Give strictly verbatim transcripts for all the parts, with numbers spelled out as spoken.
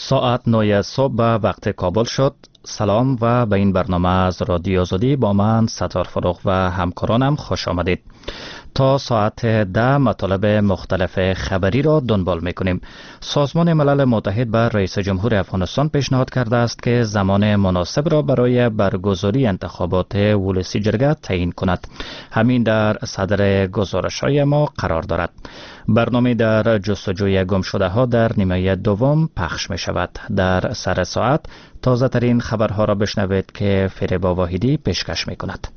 ساعت نه صبح به وقت کابل شد. سلام و به این برنامه از رادیو آزادی با من ستار فروغ و همکارانم خوش آمدید. تا ساعت ده مطالب مختلف خبری را دنبال میکنیم. سازمان ملل متحد به رئیس جمهور افغانستان پیشنهاد کرده است که زمان مناسب را برای برگزاری انتخابات ولسی جرگه تعیین کند. همین در صدر گزارش‌های ما قرار دارد. برنامه در جستجوی گم شده ها در نیمه دوم پخش می شود. در سر ساعت تازه ترین خبرها را بشنوید که فریبا واحدی پیشکش می کند.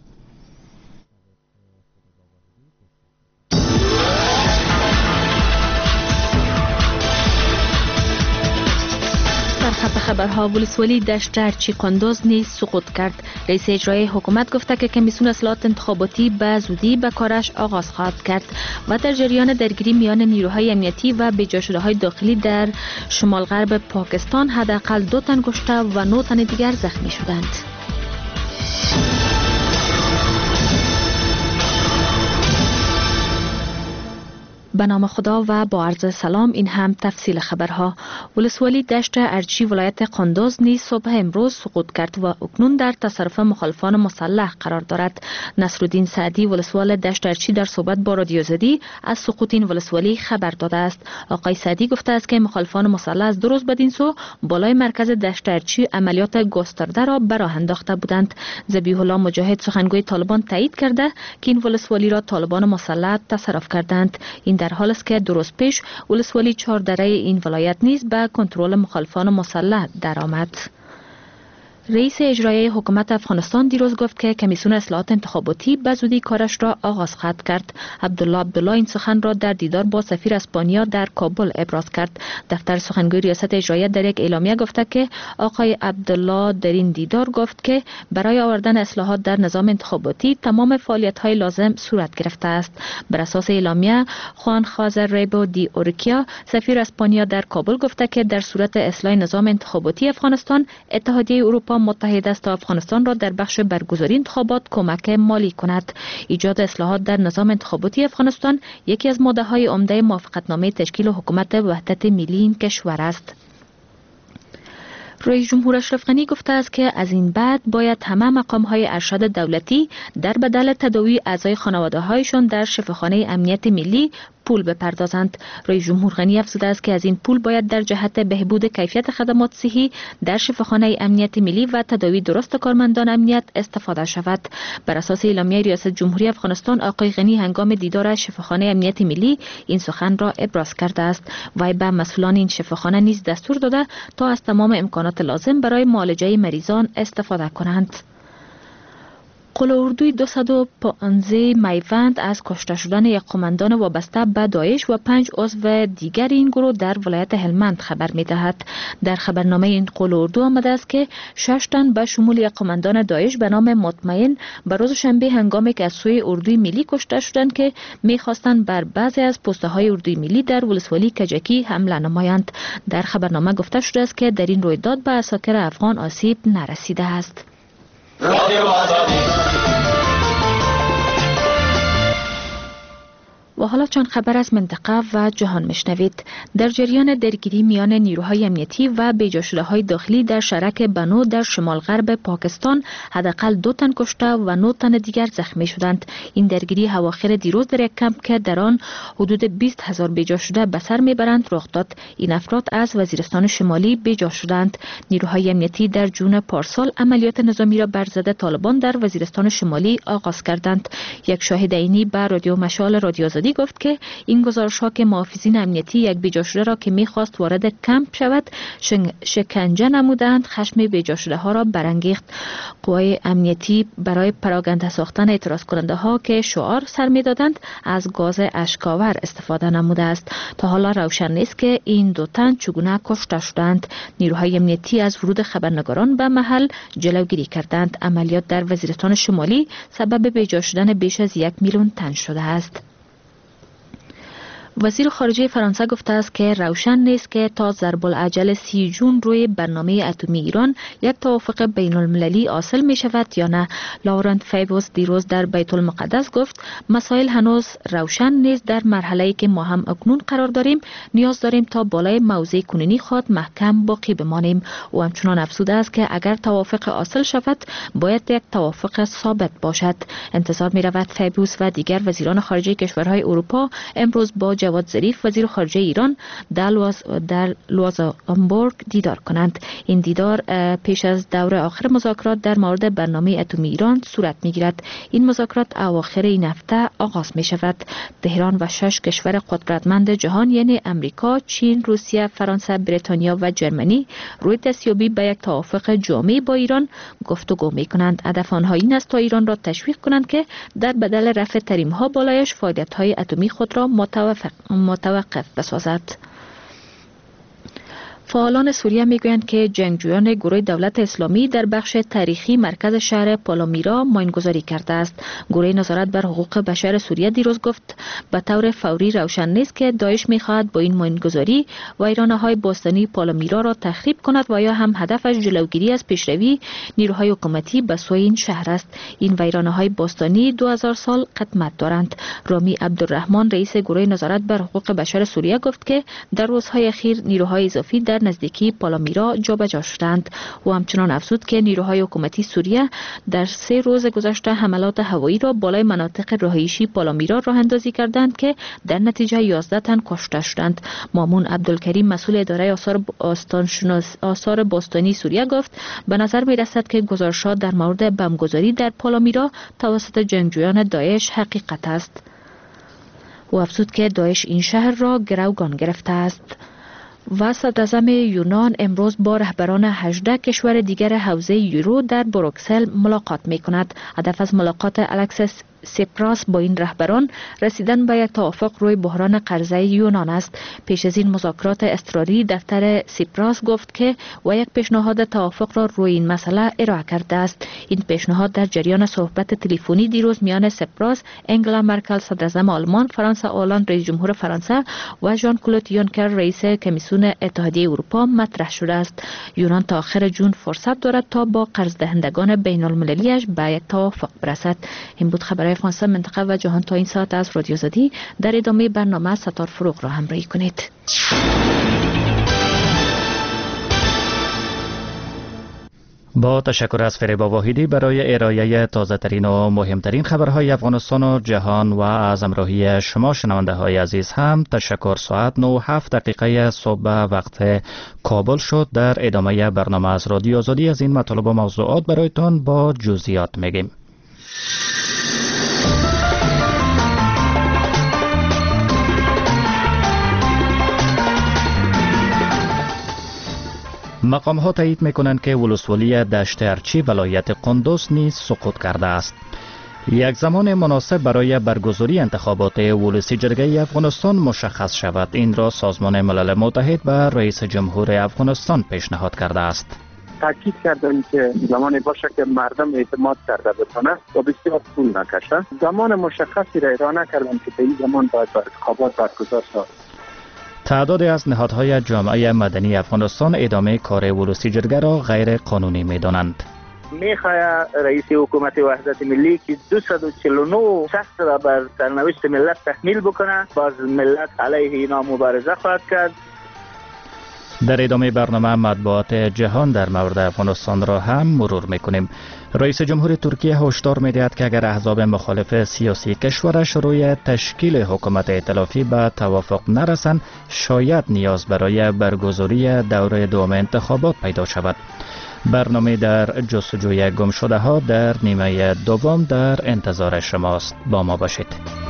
خبرها ولسوالی دشت ارچی قندوز نیز سقوط کرد. رئیس اجرایی حکومت گفته که کمیسیون اصلاحات انتخاباتی به زودی به کارش آغاز خواهد کرد و در جریان درگیری میان نیروهای امنیتی و بجا شده های داخلی در شمال غرب پاکستان حداقل دو تن کشته و نه تن دیگر زخمی شدند. به نام خدا و با عرض سلام. این هم تفصیل خبرها. ولسوالی دشت ارچی ولایت قندوز نیز صبح امروز سقوط کرد و اکنون در تصرف مخالفان مسلح قرار دارد. نصرالدین سعدی ولسوال دشت ارچی در صحبت با رادیو آزادی از سقوط این ولسوالی خبر داده است. آقای سعدی گفته است که مخالفان مسلح از دو روز بدین سو بالای مرکز دشت ارچی عملیات گسترده را به راه انداخته بودند. ذبیح الله مجاهد سخنگوی طالبان تایید کرده که این ولسوالی را طالبان مسلح تصرف کردند. این در حالی است که دو روز پیش ولسوالی چهار دره این ولایت نیز به کنترل مخالفان مسلح درآمد. رئیس اجرایی حکومت افغانستان دیروز گفت که کمیسیون اصلاحات انتخاباتی به زودی کارش را آغاز خواهد کرد. عبدالله عبدالله این سخن را در دیدار با سفیر اسپانیا در کابل ابراز کرد. دفتر سخنگوی ریاست اجرایی در یک اعلامیه گفته که آقای عبدالله در این دیدار گفت که برای آوردن اصلاحات در نظام انتخاباتی تمام فعالیت‌های لازم صورت گرفته است. بر اساس اعلامیه خوان خازر ریبو دی اورکیا سفیر اسپانیا در کابل گفته که در صورت اصلاح نظام انتخاباتی افغانستان اتحادیه اروپا متحد است تا افغانستان را در بخش برگزاری انتخابات کمک مالی کند. ایجاد اصلاحات در نظام انتخاباتی افغانستان یکی از ماده‌های عمده موافقتنامه تشکیل حکومت وحدت ملی این کشور است. رئیس جمهور اشرف غنی گفته است که از این بعد باید همه مقام‌های ارشد دولتی در بدل تداوی اعضای خانواده‌هایشان در شفاخانه امنیت ملی پول بپردازند. رئیس جمهور غنی افزوده است که از این پول باید در جهت بهبود کیفیت خدمات صحی در شفاخانه امنیت ملی و تداوی درست کارمندان امنیت استفاده شود. بر اساس اعلامیه ریاست جمهوری افغانستان آقای غنی هنگام دیدار شفاخانه امنیت ملی این سخن را ابراز کرده است. وی به مسئولان این شفاخانه نیز دستور داده تا از تمام امکانات لازم برای معالجه مریضان استفاده کنند. قول اردوی دویست و پانزده میوند از کشته شدن یک قماندان وابسته به داعش و پنج عضو دیگر این گروه در ولایت هلمند خبر می دهد. در خبرنامه این قول اردو آمده است که شش تن به شمول یک قماندان داعش به نام مطمئن به روز شنبه هنگامی که از سوی اردوی ملی کشته شدند که می خواستند بر بعضی از پسته های اردوی ملی در ولسوالی کجکی حمله نمایند. در خبرنامه گفته شده است که در این رویداد به عساکر افغان آسیب نرسیده است. و حالا چند خبر از منطقه و جهان میشنوید. در جریان درگیری میان نیروهای امنیتی و بیجا شده های داخلی در شرک بنو در شمال غرب پاکستان حداقل دو تن کشته و نه تن دیگر زخمی شدند. این درگیری اواخر دیروز در یک کمپ که در آن حدود بیست هزار بیجا شده به سر میبرند رخ داد. این افراد از وزیرستان شمالی بیجا شدند. نیروهای امنیتی در جون پارسال عملیات نظامی را بر ضد طالبان در وزیرستان شمالی آغاز کردند. یک شاهد عینی به رادیو مشال رادیو آزادی گفت که این گزارش ها که محافظین امنیتی یک بیجا شده را که میخواست وارد کمپ شود شکنجه نمودند خشم بیجا شده ها را برانگیخت. قوای امنیتی برای پراگنده ساختن اعتراض کننده ها که شعار سر میدادند از گاز اشکاور استفاده نموده است. تا حالا روشن نیست که این دو تن چگونه کشته شدند. نیروهای امنیتی از ورود خبرنگاران به محل جلوگیری کردند. عملیات در وزیرستان شمالی سبب بیجا شدن بیش از یک میلیون تن شده است. وزیر خارجه فرانسه گفته است که روشن نیست که تا ضرب العجل سی جون روی برنامه اتمی ایران یک توافق بین المللی حاصل می شود یا نه. لورنت فیبوس دیروز در بیت المقدس گفت مسائل هنوز روشن نیست. در مرحله‌ای که ما هم اکنون قرار داریم نیاز داریم تا بالای موضع کنونی خود محکم باقی بمانیم. او همچنان افزوده است که اگر توافق حاصل شود باید یک توافق ثابت باشد. انتظار می رود فیبوس و دیگر وزیران خارجه کشورهای اروپا امروز با جواد ظریف وزیر خارجه ایران در لوز در لوزامبورگ دیدار کنند. این دیدار پیش از دور آخر مذاکرات در مورد برنامه اتمی ایران صورت می گیرد. این مذاکرات اواخر این هفته آغاز می شود. تهران و شش کشور قدرتمند جهان یعنی امریکا، چین، روسیه، فرانسه، بریتانیا و جرمنی روی دستیابی به یک توافق جامع با ایران گفتگو می کنند. هدف آنها این است تا ایران را تشویق کنند که در بدل رفع تحریم ها بالایش فعالیت های اتمی خود را متوقف بسازد. فعالان سوریه میگویند که جنگجویان گروه دولت اسلامی در بخش تاریخی مرکز شهر پالمیرا ماینگذاری کرده است. گروه نظارت بر حقوق بشر سوریه دیروز گفت به طور فوری روشن نیست که داعش میخواهد با این ماینگذاری ویرانه‌های باستانی پالمیرا را تخریب کند و یا هم هدفش جلوگیری از پیشروی نیروهای حکومتی به سوی این شهر است. این ویرانه‌های باستانی دو هزار سال قدمت دارند. رامی عبدالرحمن رئیس گروه نظارت بر حقوق بشر سوریه گفت که در روزهای اخیر نیروهای اضافی در نزدیکی پالمیرا جابجا شدند. و همچنان افزود که نیروهای حکومتی سوریه در سه روز گذشته حملات هوایی را بالای مناطق رهایشی پالمیرا راه اندازی کردند که در نتیجه یازده تن کشته شدند. مامون عبدالکریم مسئول اداره آثار آستانشناس آثار باستانی سوریه گفت به نظر می رسد که گزارشات در مورد بمبگذاری در پالمیرا توسط جنگجویان داعش حقیقت است. و افزود که داعش این شهر را گروگان گرفته است. و صدراعظم یونان امروز با رهبران هجده کشور دیگر حوزه یورو در بروکسل ملاقات می کند. هدف از ملاقات الکسیس سیپراس با این رهبران رسیدن به یک توافق روی بحران قرضه یونان است. پیش از این مذاکرات اضطراری دفتر سیپراس گفت که و یک پیشنهاد توافق را روی این مسئله ارائه کرده است. این پیشنهاد در جریان صحبت تلفنی دیروز میان سیپراس، انگلا مرکل صدراعظم آلمان، فرانس هولند رئیس جمهور فرانسه و ژان کلود یونکر رئیس کمیسیون اتحادیه اروپا مطرح شده است. یونان تا آخر جون فرصت دارد تا با قرض دهندگان بین المللیش به یک توافق برسد. این بود خبر فرانسه، منطقه و جهان تا این ساعت از رادیو زدی. در ادامه برنامه ستار فروغ را همراهی کنید. با تشکر از فریبا واحدی برای ارائه تازه ترین و مهمترین خبرهای افغانستان و جهان و از همراهی شما شنونده های عزیز هم تشکر. ساعت نه و هفت دقیقه صبح وقت کابل شد. در ادامه برنامه از رادیو آزادی از این مطالب و موضوعات برایتان با جزئیات میگیم. مقام ها تایید می کنند که ولسوالی دشت ارچی ولایت قندوز نیز سقوط کرده است. یک زمان مناسب برای برگزاری انتخابات ولسی جرگه افغانستان مشخص شود. این را سازمان ملل متحد به رئیس جمهور افغانستان پیشنهاد کرده است. تاکید کردن که زمانی باشه که مردم اعتماد کرده بتونه و بسیار طول نکشه. زمان مشخصی را اعلام نکردن که به این زمان باید انتخابات برگزار شود. تعدادی از نهادهای جامعه مدنی افغانستان ادامه کار ولسی جرگه را غیر قانونی می دانند. میخواه رئیس حکومت وحدت ملی که دویست و چهل و نه شخص را بر سرنوشت ملت تحمیل بکنه، باز ملت علیه اینا مبارزه خواهد کرد. در ادامه برنامه مطبوعات جهان در مورد افغانستان را هم مرور میکنیم. رئیس جمهور ترکیه هشدار میدهد که اگر احزاب مخالف سیاسی کشورش روی تشکیل حکومت ائتلافی به توافق نرسند، شاید نیاز برای برگزاری دوره دوم انتخابات پیدا شود. برنامه در جستجوی گم شده ها در نیمه دوم در انتظار شماست. با ما باشید.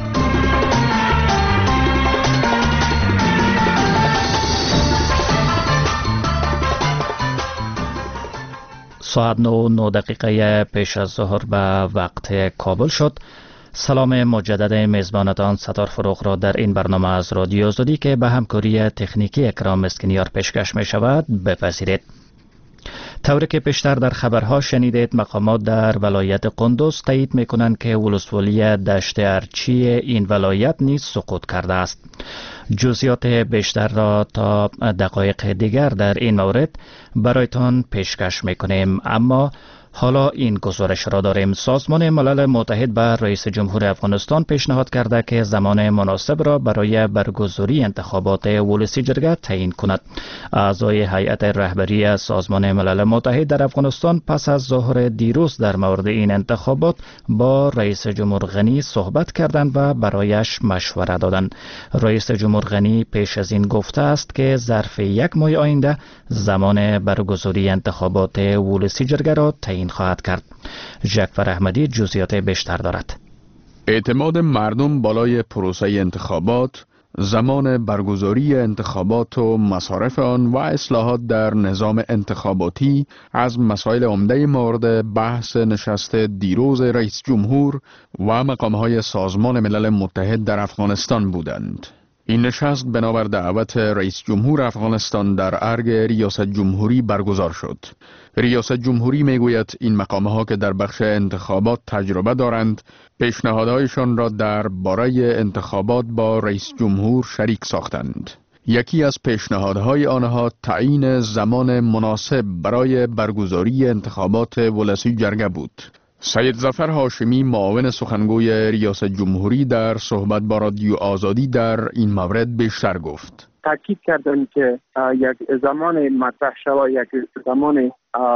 ساعت نه و نه دقیقه پیش از ظهر به وقت کابل شد. سلام مجدد میزبانتان ستار فروغ را در این برنامه از رادیو آزادی که به همکاری تکنیکی اکرام اسکنیار پیشکش می شود بپذیرید. طوری که پیشتر در خبرها شنیدید، مقامات در ولایت قندوز تایید میکنند که ولسوالی دشت ارچی این ولایت نیز سقوط کرده است. جزئیات بیشتر را تا دقایق دیگر در این مورد برایتان پیشکش میکنیم، اما حالا این گزارش را داریم. سازمان ملل متحد به رئیس جمهور افغانستان پیشنهاد کرده که زمان مناسب را برای برگزاری انتخابات ولسی جرگه تعیین کند. اعضای هیئت رهبری سازمان ملل متحد در افغانستان پس از ظهر دیروز در مورد این انتخابات با رئیس جمهور غنی صحبت کردند و برایش مشوره دادند. رئیس جمهور غنی پیش از این گفته است که ظرف یک ماه آینده زمان برگزاری انتخابات ولسی جرگه را تعیین خواهد کرد. جعفر احمدی جزئیات بیشتر دارد. اعتماد مردم بالای پروسه انتخابات، زمان برگزاری انتخابات و مصارف آن و اصلاحات در نظام انتخاباتی از مسائل عمده مورد بحث نشست دیروز رئیس جمهور و مقامهای سازمان ملل متحد در افغانستان بودند. این نشست بنابر دعوت رئیس جمهور افغانستان در ارگ ریاست جمهوری برگزار شد. ریاست جمهوری میگوید این مقامها که در بخش انتخابات تجربه دارند، پیشنهادهایشان را در باره انتخابات با رئیس جمهور شریک ساختند. یکی از پیشنهادهای آنها تعیین زمان مناسب برای برگزاری انتخابات ولسی جرگه بود. سید ظفر هاشمی معاون سخنگوی ریاست جمهوری در صحبت با رادیو آزادی در این مورد بیشتر گفت. تاکید کردن که یک زمان مطرح شود، یک زمان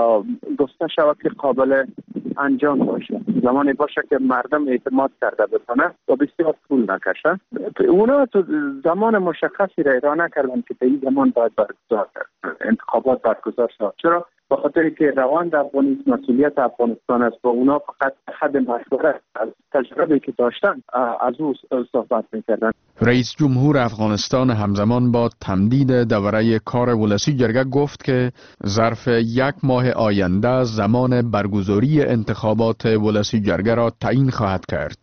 گفته شود که قابل انجام باشه، زمانی باشه که مردم اعتماد کرده بتونه و بسیار طول نکشه. اونا تو زمان مشخصی را اعلام نکردن که به این زمان باید برگزار انتخابات برگزار شود. چرا؟ به خاطر که روند افغانیست مسئولیت افغانستان است و اونا فقط حد مشورت از تجربه که داشتن از او صحبت میکردن. رئیس جمهور افغانستان همزمان با تمدید دوره کار ولسی جرگه گفت که ظرف یک ماه آینده زمان برگزاری انتخابات ولسی جرگه را تعیین خواهد کرد.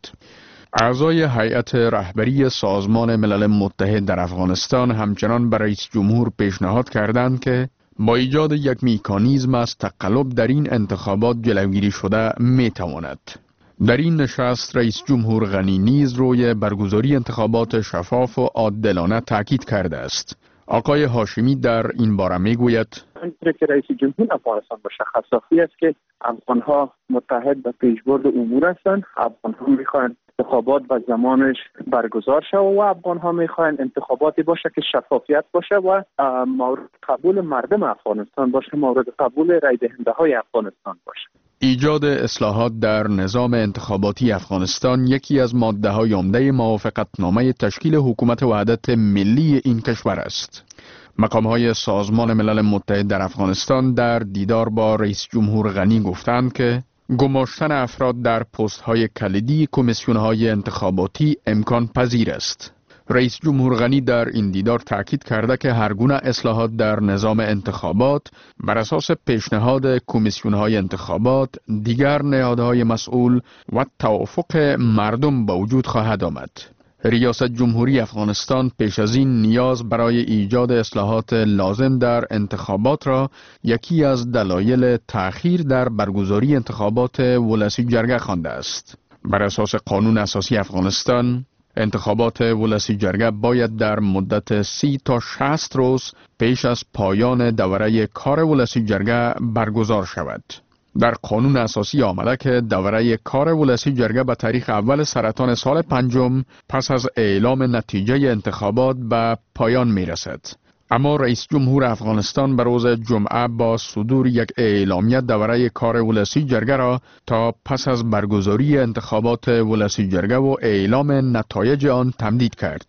اعضای هیئت رهبری سازمان ملل متحد در افغانستان همچنان برای رئیس جمهور پیشنهاد کردند که با ایجاد یک میکانیزم از تقلب در این انتخابات جلوگیری شده می تواند. در این نشست رئیس جمهور غنی نیز روی برگزاری انتخابات شفاف و عادلانه تاکید کرده است. آقای هاشمی در این باره می گوید اینطور که رئیس جمهور افغانستان مشخصاتی است که افغانها متحد به پیشبرد امور هستند. افغانها میخواهند انتخابات و زمانش برگزار شود و افغانها میخواهند انتخاباتی باشه که شفافیت باشه و مورد قبول مردم افغانستان باشه، مورد قبول رای دهنده های افغانستان باشه. ایجاد اصلاحات در نظام انتخاباتی افغانستان یکی از ماده‌های عمده موافقتنامه تشکیل حکومت وحدت ملی این کشور است. مقام‌های سازمان ملل متحد در افغانستان در دیدار با رئیس جمهور غنی گفتند که گماشتن افراد در پست‌های کلیدی کمیسیون‌های انتخاباتی امکان پذیر است. رئیس جمهور غنی در این دیدار تاکید کرده که هر گونه اصلاحات در نظام انتخابات بر اساس پیشنهاد کمیسیون‌های انتخابات، دیگر نهادهای مسئول و توافق مردم به وجود خواهد آمد. ریاست جمهوری افغانستان پیش از این نیاز برای ایجاد اصلاحات لازم در انتخابات را یکی از دلایل تأخیر در برگزاری انتخابات ولسی جرگه خوانده است. بر اساس قانون اساسی افغانستان، انتخابات ولسی جرگه باید در مدت سی تا شصت روز پیش از پایان دوره کار ولسی جرگه برگزار شود. در قانون اساسی آمده که دوره کار ولسی جرگه به تاریخ اول سرطان سال پنجم پس از اعلام نتیجه انتخابات به پایان می رسد. اما رئیس جمهور افغانستان به روز جمعه با صدور یک اعلامیه دوره کار ولسی جرگه را تا پس از برگزاری انتخابات ولسی جرگه و اعلام نتایج آن تمدید کرد.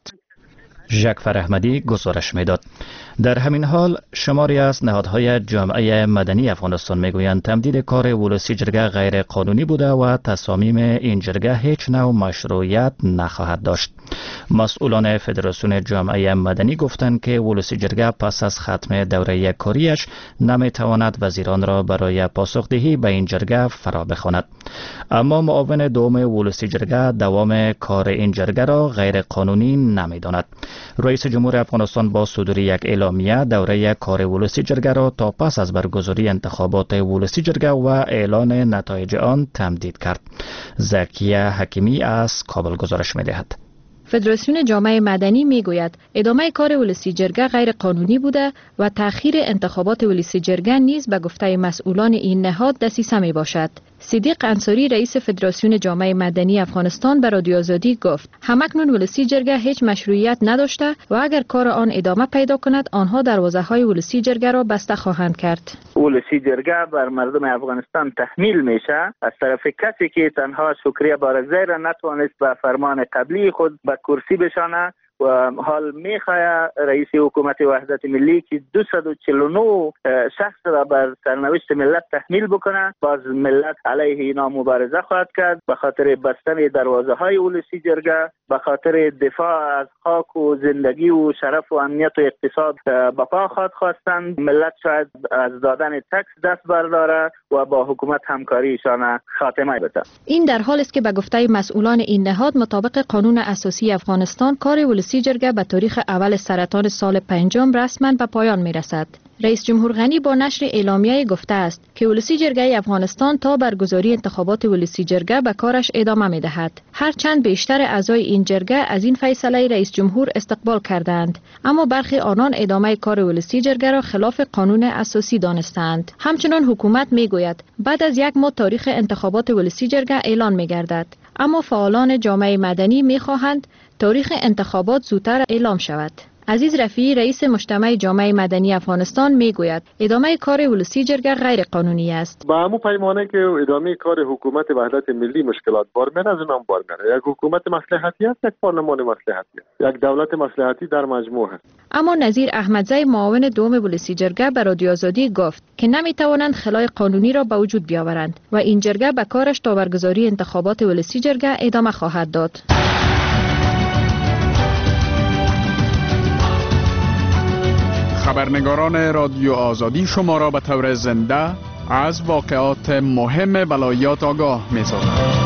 جعفر احمدی گزارش میداد. در همین حال شماری از نهادهای جامعه مدنی افغانستان میگویند تمدید کار ولسی جرگه غیر قانونی بوده و تصامیم این جرگه هیچ نوع مشروعیت نخواهد داشت. مسئولان فدراسیون جامعه مدنی گفتند که ولسی جرگه پس از ختم دوره کاریش نمیتواند وزیران را برای پاسخدهی به این جرگه فرا بخواند. اما معاون دوم ولسی جرگه دوام کار این جرگه را غیر قانونی نمیداند. رئیس جمهور افغانستان با صدور یک اعلامیه دوره کار ولسی جرگه را تا پس از برگزاری انتخابات ولسی جرگه و اعلان نتایج آن تمدید کرد. زکیه حکیمی از کابل گزارش می‌دهد. فدراسیون جامعه مدنی میگوید ادامه کار ولسی جرگه غیر قانونی بوده و تأخیر انتخابات ولسی جرگه نیز به گفته مسئولان این نهاد دسیسه می باشد. صدیق انصاری رئیس فدراسیون جامعه مدنی افغانستان به رادیو آزادی گفت همکنون ولسی جرگه هیچ مشروعیت نداشته و اگر کار آن ادامه پیدا کند آنها دروازه های ولسی جرگه را بسته خواهند کرد. ولسی جرگه بر مردم افغانستان تحمیل میشه از طرف کسی که تنها شکریه بارگزای را نتوانست به فرمان قبلی خود به کرسی بشانه و حال میخواه رئیس حکومت وحدت ملی که دویست و چهل و نه شخص را بر سرنوشت ملت تحمیل بکنه، باز ملت علیه اینا مبارزه خواهد کرد به خاطر بستن دروازه های ولسی جرگه، به خاطر دفاع از خاک و زندگی و شرف و امنیت و اقتصاد به پا خواهد خواستند. ملت شاید از دادن تکس دست برداره و با حکومت همکاریشان خاتمه بده. این در حال است که به گفته مسئولان این نهاد مطابق قانون اساسی افغانستان کار ولسی جرگه به تاریخ اول سرطان سال پنجم رسما به پایان می رسد. رئیس جمهور غنی با نشر اعلامیه گفته است که ولسی جرگه افغانستان تا برگزاری انتخابات ولسی جرگه به کارش ادامه می دهد. هرچند بیشتر اعضای این جرگه از این فیصله رئیس جمهور استقبال کردند، اما برخی آنان ادامه کار ولسی جرگه را خلاف قانون اساسی دانستند. همچنان حکومت می گوید بعد از یک ماه تاریخ انتخابات ولسی جرگه اعلان می گردد، اما فعالان جامعه مدنی می خواهند تاریخ انتخابات زودتر اعلام شود. عزیز رفیعی رئیس مجتمع جامعه مدنی افغانستان میگوید ادامه کار ولسی جرگه غیر قانونی است. با همون پیمانه که ادامه کار حکومت وحدت ملی مشکلات بار میره، از اونم بار میره. یک حکومت مصلحتی است، یک پارلمان مصلحتی است، یک دولت مصلحتی در مجموع است. اما نظیر احمدزی معاون دوم ولسی جرگه به رادیو آزادی گفت که نمیتوانند خلای قانونی را به وجود بیاورند و این جرگه به کارش تا برگزاری انتخابات ولسی جرگه ادامه خواهد داد. خبرنگاران رادیو آزادی شما را به طور زنده از واقعات مهم ولایات آگاه می‌سازند.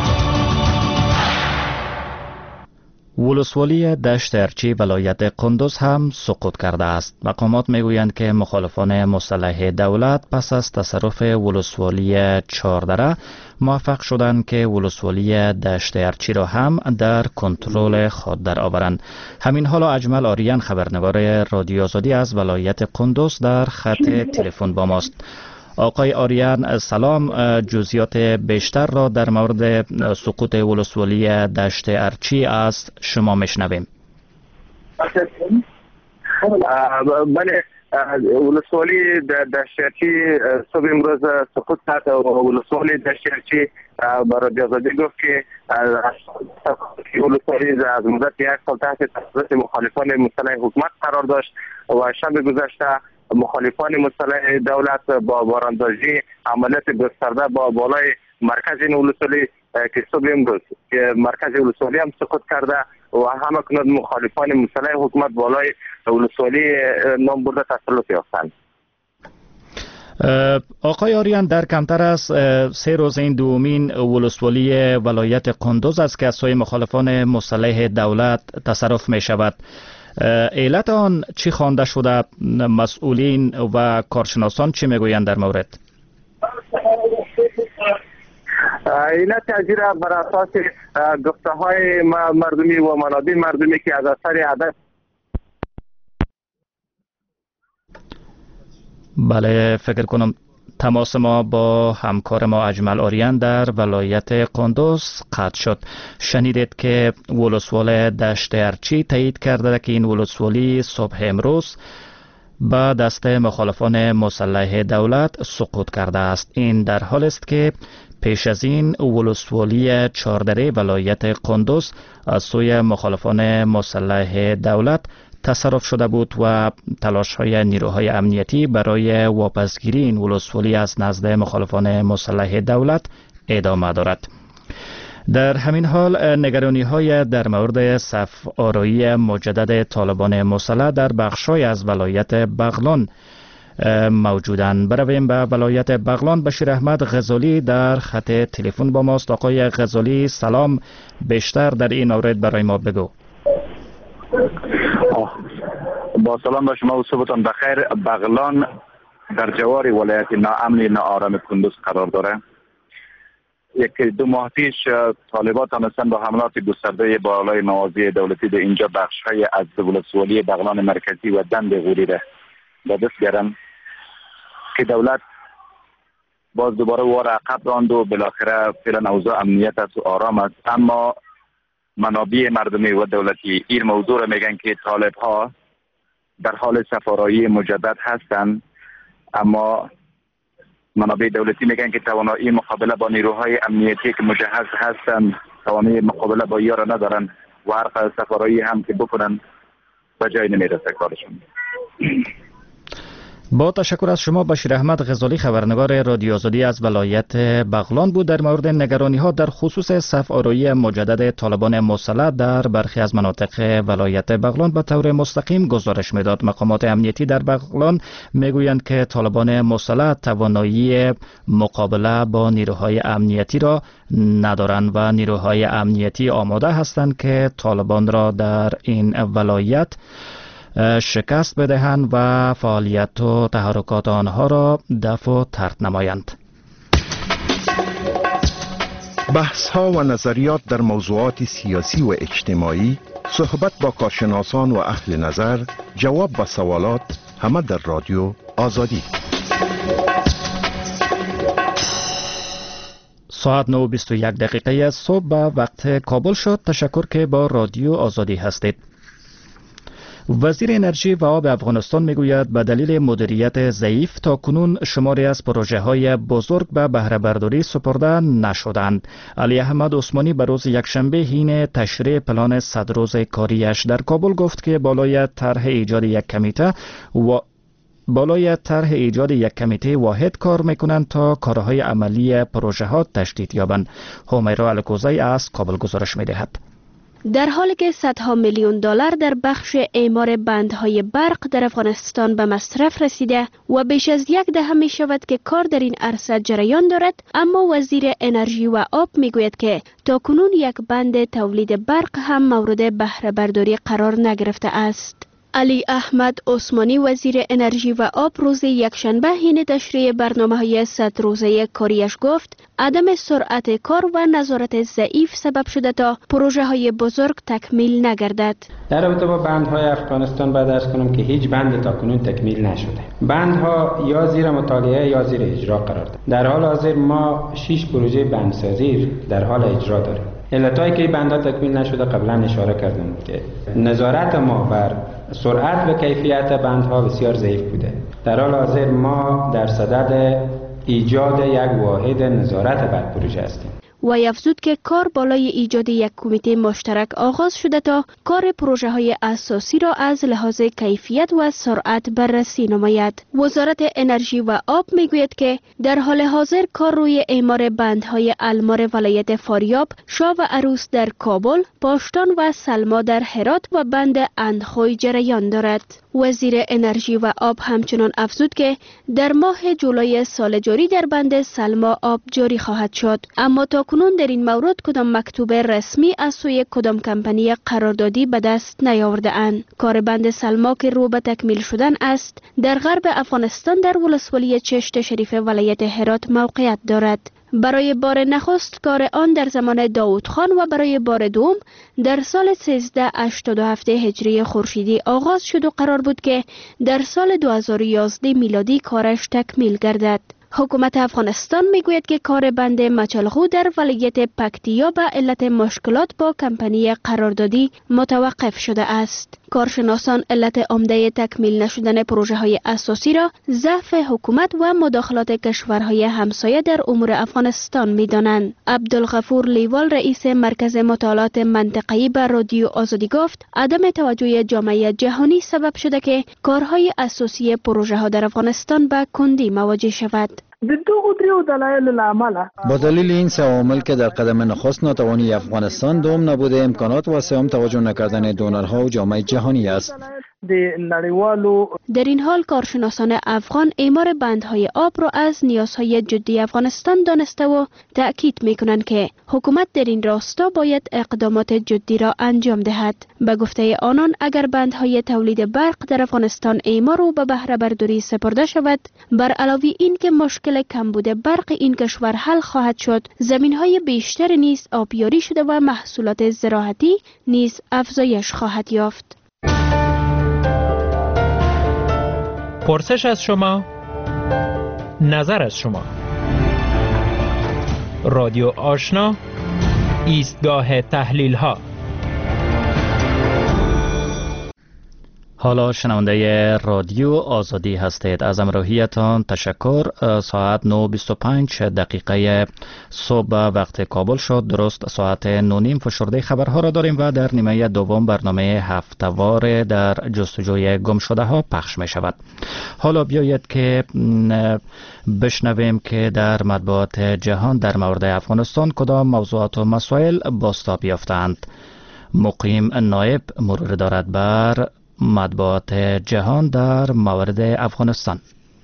ولسوالی دشت ارچی ولایت قندوز هم سقوط کرده است. مقامات میگویند که مخالفان مسلح دولت پس از تصرف ولسوالی چهاردره موفق شدند که ولسوالی دشت ارچی را هم در کنترل خود درآورند. همین حالا اجمل آریان خبرنگار رادیو آزادی از ولایت قندوز در خط تلفن با ماست. آقای آریان سلام، جزئیات بیشتر را در مورد سقوط ولسوالی دشت ارچی از شما میشنویم. بله، ولسوالی دشت ارچی صبح امروز سقوط کرد و ولسوالی دشت ارچی برای آزادی گفت که ولسوالی از مدت یک سال تحت تسلط مخالفان مسلح حکومت قرار داشت و شب گذشته مخالفان مسلح دولت با باراندازی عملیات گسترده با بالای مرکز این ولسوالی که صبح امروز که مرکز ولسوالی هم سقوط کرده و همکنون مخالفان مسلح حکومت بالای ولسوالی نام برده تسلط یافتند. آقای آریان، در کمتر از سه روز این دومین ولسوالی ولایت قندوز است که از سوی مخالفان مسلح دولت تصرف می شود. علت آن چی خوانده شده؟ مسئولین و کارشناسان چی میگویند در مورد؟ علت اجرا بر اساس گفته های مردمی و منابع مردمی که از اثر عدد بله، فکر کنم تماس ما با همکار ما اجمل آریان در ولایت قندوز قطع شد. شنیدید که ولسوال دشت ارچی تایید کرده که این ولسوالی صبح امروز با دست مخالفان مسلح دولت سقوط کرده است. این در حال است که پیش از این ولسوالی چهاردره ولایت قندوز از سوی مخالفان مسلح دولت تصرف شده بود و تلاش های نیروهای امنیتی برای واپسگیری این ولسوالی از نزد مخالفان مسلح دولت ادامه دارد. در همین حال نگرانی های در مورد صف آرایی مجدد طالبان مسلح در بخشای از ولایت بغلان موجودند. برویم به ولایت بغلان. بشیر احمد غزالی در خط تلفن با ماست. آقای غزالی سلام، بیشتر در این مورد برای ما بگو. با سلام به شما و صبحتان بخیر. بغلان در جوار ولایت ناامن ناآرام کندوز قرار داره. یک دو ماه پیش طالبان تانستن با حملات گسترده بالای مواضع دولتی در اینجا بخش‌های از ولسوالی بغلان مرکزی و دند غوری را به دست گرفتن که دولت باز دوباره وار عقب راند و بالاخره فعلا اوضاع امنیت است و آرام است. اما منابع مردمی و دولتی این موضوع را میگن که طالب ها در حال سفارایی مجدد هستند، اما منابع دولتی میگن که توانایی مقابله با نیروهای امنیتی که مجهز هستند توانایی مقابله با اینا را ندارن و هر سفارایی هم که بکنن به جای نمیرسه کارشون. با تشکر از شما بشیر احمد غزالی، خبرنگار رادیو آزادی از ولایت بغلان بود. در مورد نگرانی ها در خصوص صف آرایی مجدد طالبان مسلح در برخی از مناطق ولایت بغلان به طور مستقیم گزارش میداد. مقامات امنیتی در بغلان میگویند که طالبان مسلح توانایی مقابله با نیروهای امنیتی را ندارند و نیروهای امنیتی آماده هستند که طالبان را در این ولایت شکست بدهند و فعالیت و تحرکات آنها را دفع و طرد نمایند. بحث ها و نظریات در موضوعات سیاسی و اجتماعی، صحبت با کارشناسان و اهل نظر، جواب به سوالات، همه در رادیو آزادی. ساعت نه و بیست و یک دقیقه صبح به وقت کابل شد. تشکر که با رادیو آزادی هستید. وزیر انرژی و آب افغانستان میگوید به دلیل مدیریت ضعیف تا کنون شماری از پروژه های بزرگ به بهره برداری سپرده نشدند. علی احمد عثمانی به روز یکشنبه حین تشریح پلان صد روز کاریش در کابل گفت که بالای طرح ایجاد یک کمیته و بالای طرح ایجاد یک کمیته واحد کار میکنند تا کارهای عملی پروژه ها تشدید یابند. همیرا الکوزی از کابل گزارش میدهد. در حالی که صدها میلیون دلار در بخش اعمار بندهای برق در افغانستان به مصرف رسیده و بیش از یک دهه می شود که کار در این عرصه جریان دارد، اما وزیر انرژی و آب می گوید که تا کنون یک بند تولید برق هم مورد بهره برداری قرار نگرفته است. علی احمد عثمانی وزیر انرژی و آب روز یکشنبه حین تشریح برنامه‌های صد روزه کاریش گفت عدم سرعت کار و نظارت ضعیف سبب شده تا پروژه های بزرگ تکمیل نگردد. در رابطه با بندهای افغانستان باید عرض کنم که هیچ بند تا کنون تکمیل نشده. بندها یا زیر مطالعه یا زیر اجرا قرار دارند. در حال حاضر ما شش پروژه بندسازی در حال اجرا داریم. علتایی که بندها تکمیل نشده قبلا اشاره کردم که نظارت ما بر سرعت و کیفیت بندها بسیار ضعیف بوده. در حال حاضر ما در صدد ایجاد یک واحد نظارت بر پروژه هستیم. و افزود که کار بالای ایجاد یک کمیته مشترک آغاز شده تا کار پروژه های اساسی را از لحاظ کیفیت و سرعت بررسی نماید. وزارت انرژی و آب میگوید که در حال حاضر کار روی اعمار بندهای المار ولایت فاریاب، شاه و عروس در کابل، پاشتان و سلما در هرات و بند اندخوی جریان دارد. وزیر انرژی و آب همچنان افزود که در ماه جولای سال جاری در بند سلما آب جاری خواهد شد، اما تا کنون در این مورد کدام مکتوب رسمی از سوی کدام کمپانی قراردادی به دست نیاورده اند. کار بند سلما که رو به تکمیل شدن است در غرب افغانستان در ولسوالی چشت شریف ولایت هرات موقعیت دارد. برای بار نخست کار آن در زمان داود خان و برای بار دوم در سال سیزده هشتاد و هفت هجری خورشیدی آغاز شد و قرار بود که در سال دو هزار و یازده میلادی کارش تکمیل گردد. حکومت افغانستان میگوید که کار بند مچلغو در ولایت پکتیا به علت مشکلات با کمپانی قراردادی متوقف شده است. کارشناسان علت عمده تکمیل نشدن پروژه های اساسی را ضعف حکومت و مداخلات کشورهای همسایه در امور افغانستان می دانند. عبدالغفور لیوال رئیس مرکز مطالعات منطقه‌ای بر رادیو آزادی گفت عدم توجه جامعه جهانی سبب شده که کارهای اساسی پروژه ها در افغانستان به کندی مواجه شود. با دلیل این سه عامل که در قدم نخست ناتوانی افغانستان، دوم نبوده امکانات و سوم توجه نکردن دونرها و جامعه جهانی است. در این حال کارشناسان افغان اعمار بندهای آب را از نیازهای جدی افغانستان دانسته و تأکید میکنند که حکومت در این راستا باید اقدامات جدی را انجام دهد. به گفته آنان اگر بندهای تولید برق در افغانستان اعمار و به بهره برداری سپرده شود، بر علاوه این که مشکل کمبود برق این کشور حل خواهد شد، زمینهای بیشتر نیز آبیاری شده و محصولات زراعتی نیز افزایش خواهد یافت. پرسش از شما، نظر از شما. رادیو آشنا، ایستگاه تحلیل ها. حالا شنونده رادیو آزادی هستید. از همراهیتان تشکر. ساعت نه و بیست و پنج دقیقه صبح وقت کابل شد. درست ساعت نه و نیم فشرده خبرها را داریم و در نیمه دوم برنامه هفته‌وار در جستجوی گم شده ها پخش می شود. حالا بیایید که بشنویم که در مطبوعات جهان در مورد افغانستان کدام موضوعات و مسائل بازتاب یافتند. مقیم نایب مرور دارد بر مطبوعات جهان در مورد افغانستان.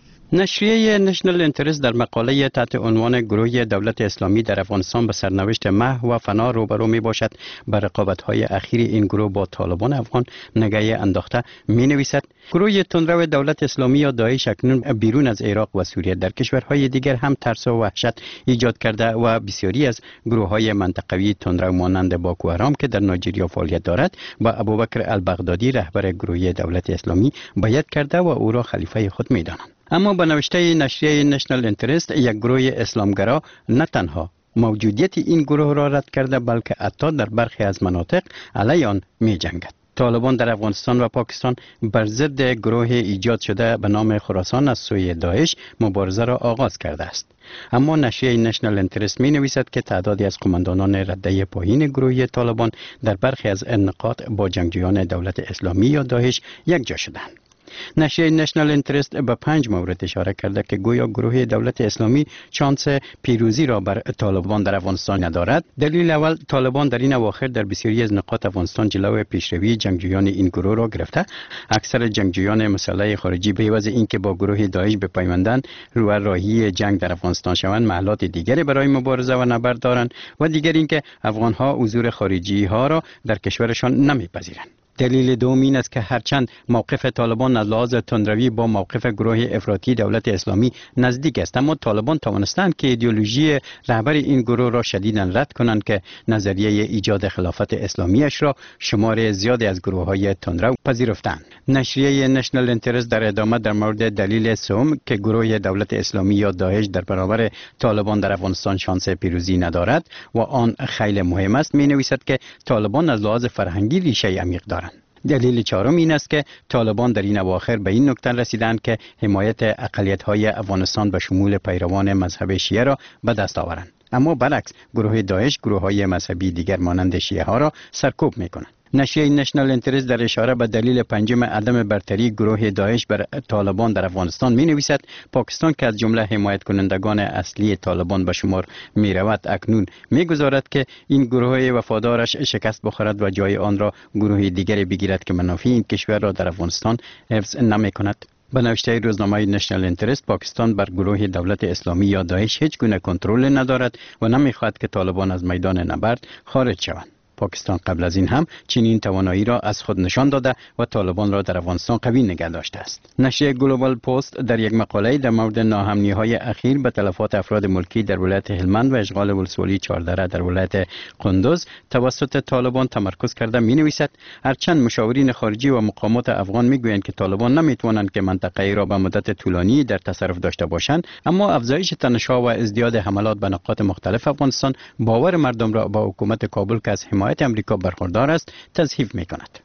نشریه نشنل انترست در مقاله تحت عنوان گروه دولت اسلامی در افغانستان به سرنوشت محو و فنا روبرو می باشد بر رقابت‌های اخیر این گروه با طالبان افغان نگاه انداخته می نویسد گروه تندرو دولت اسلامی یا داعش اکنون بیرون از عراق و سوریه در کشورهای دیگر هم ترس و وحشت ایجاد کرده و بسیاری از گروه‌های منطقوی تندرو مانند باکو حرام که در نایجریا فعالیت دارد و ابوبکر البغدادی رهبر گروه دولت اسلامی بیعت کرده و او را خلیفه خود می دانند. اما به نوشته نشریه نشنل انترست، یک گروه اسلامگرا نه تنها موجودیت این گروه را رد کرده بلکه حتی در برخی از مناطق علیه آن می جنگد. طالبان در افغانستان و پاکستان بر ضد گروه ایجاد شده به نام خراسان از سوی داعش مبارزه را آغاز کرده است. اما نشریه نشنل انترست می نویسد که تعدادی از قماندانان رده پایین گروه طالبان در برخی از نقاط با جنگجویان دولت اسلامی یا داعش یک جا شدند. نشریه نشنل انترست به پنج مورد اشاره کرده که گویا گروه دولت اسلامی شانس پیروزی را بر طالبان در افغانستان ندارد. دلیل اول، طالبان در این اواخر در بسیاری از نقاط افغانستان جلوی پیشروی جنگجویان این گروه را گرفته. اکثر جنگجویان مسلح خارجی به عوض اینکه با گروه داعش بپیوندند و راهی جنگ در افغانستان شوند، محلات دیگری برای مبارزه و نبرد دارند و دیگر اینکه افغانها حضور خارجی ها را در کشورشان نمیپذیرند. دلیل دوم این است که هرچند موقف طالبان از لحاظ تندروی با موقف گروه افراطی دولت اسلامی نزدیک است، اما طالبان توانستند که ایدئولوژی رهبر این گروه را شدیداً رد کنند که نظریه ایجاد خلافت اسلامیش را شمار زیادی از گروه‌های تندرو پذیرفتند. نشریه نشنل انترست در ادامه در مورد دلیل سوم که گروه دولت اسلامی یا داعش در برابر طالبان در افغانستان شانس پیروزی ندارد و آن خیلی مهم است، می‌نویسد که طالبان از لحاظ فرهنگی ریشه عمیق دارند. دلیل چهارم این است که طالبان در این اواخر به این نکته رسیدند که حمایت اقلیت‌های افغانستان به شمول پیروان مذهب شیعه را به دست آورند، اما برعکس گروه داعش گروه‌های مذهبی دیگر مانند شیعه ها را سرکوب می‌کنند. نشریه نشنل انترست در اشاره به دلیل پنجم عدم برتری گروه داعش بر طالبان در افغانستان می نویسد پاکستان که از جمله حمایت کنندگان اصلی طالبان به شمار می رود، اکنون می گذارد که این گروه وفادارش شکست بخورد و جای آن را گروه دیگری بگیرد که منافع این کشور را در افغانستان حفظ نمی کند. به نوشته روزنامه نشنل انترست، پاکستان بر گروه دولت اسلامی یا داعش هیچ گونه کنترل ندارد و نمیخواهد که طالبان از میدان نبرد خارج شوند. پاکستان قبل از این هم چنین توانایی را از خود نشان داده و طالبان را در افغانستان قوی نگه داشته است. نشریه گلوبال پست در یک مقاله در مورد ناامنی‌های اخیر به تلفات افراد ملکی در ولایت هلمند و اشغال ولسوالی چهاردره در ولایت قندوز توسط طالبان تمرکز کرده می‌نویسد هرچند مشاورین خارجی و مقامات افغان می‌گویند که طالبان نمی‌توانند که منطقه را به مدت طولانی در تصرف داشته باشند، اما افزایش تنش‌ها و ازدیاد حملات به نقاط مختلف افغانستان باور مردم را با حکومت کابل که از حمایت امریکا برخوردار است تضعیف می کند.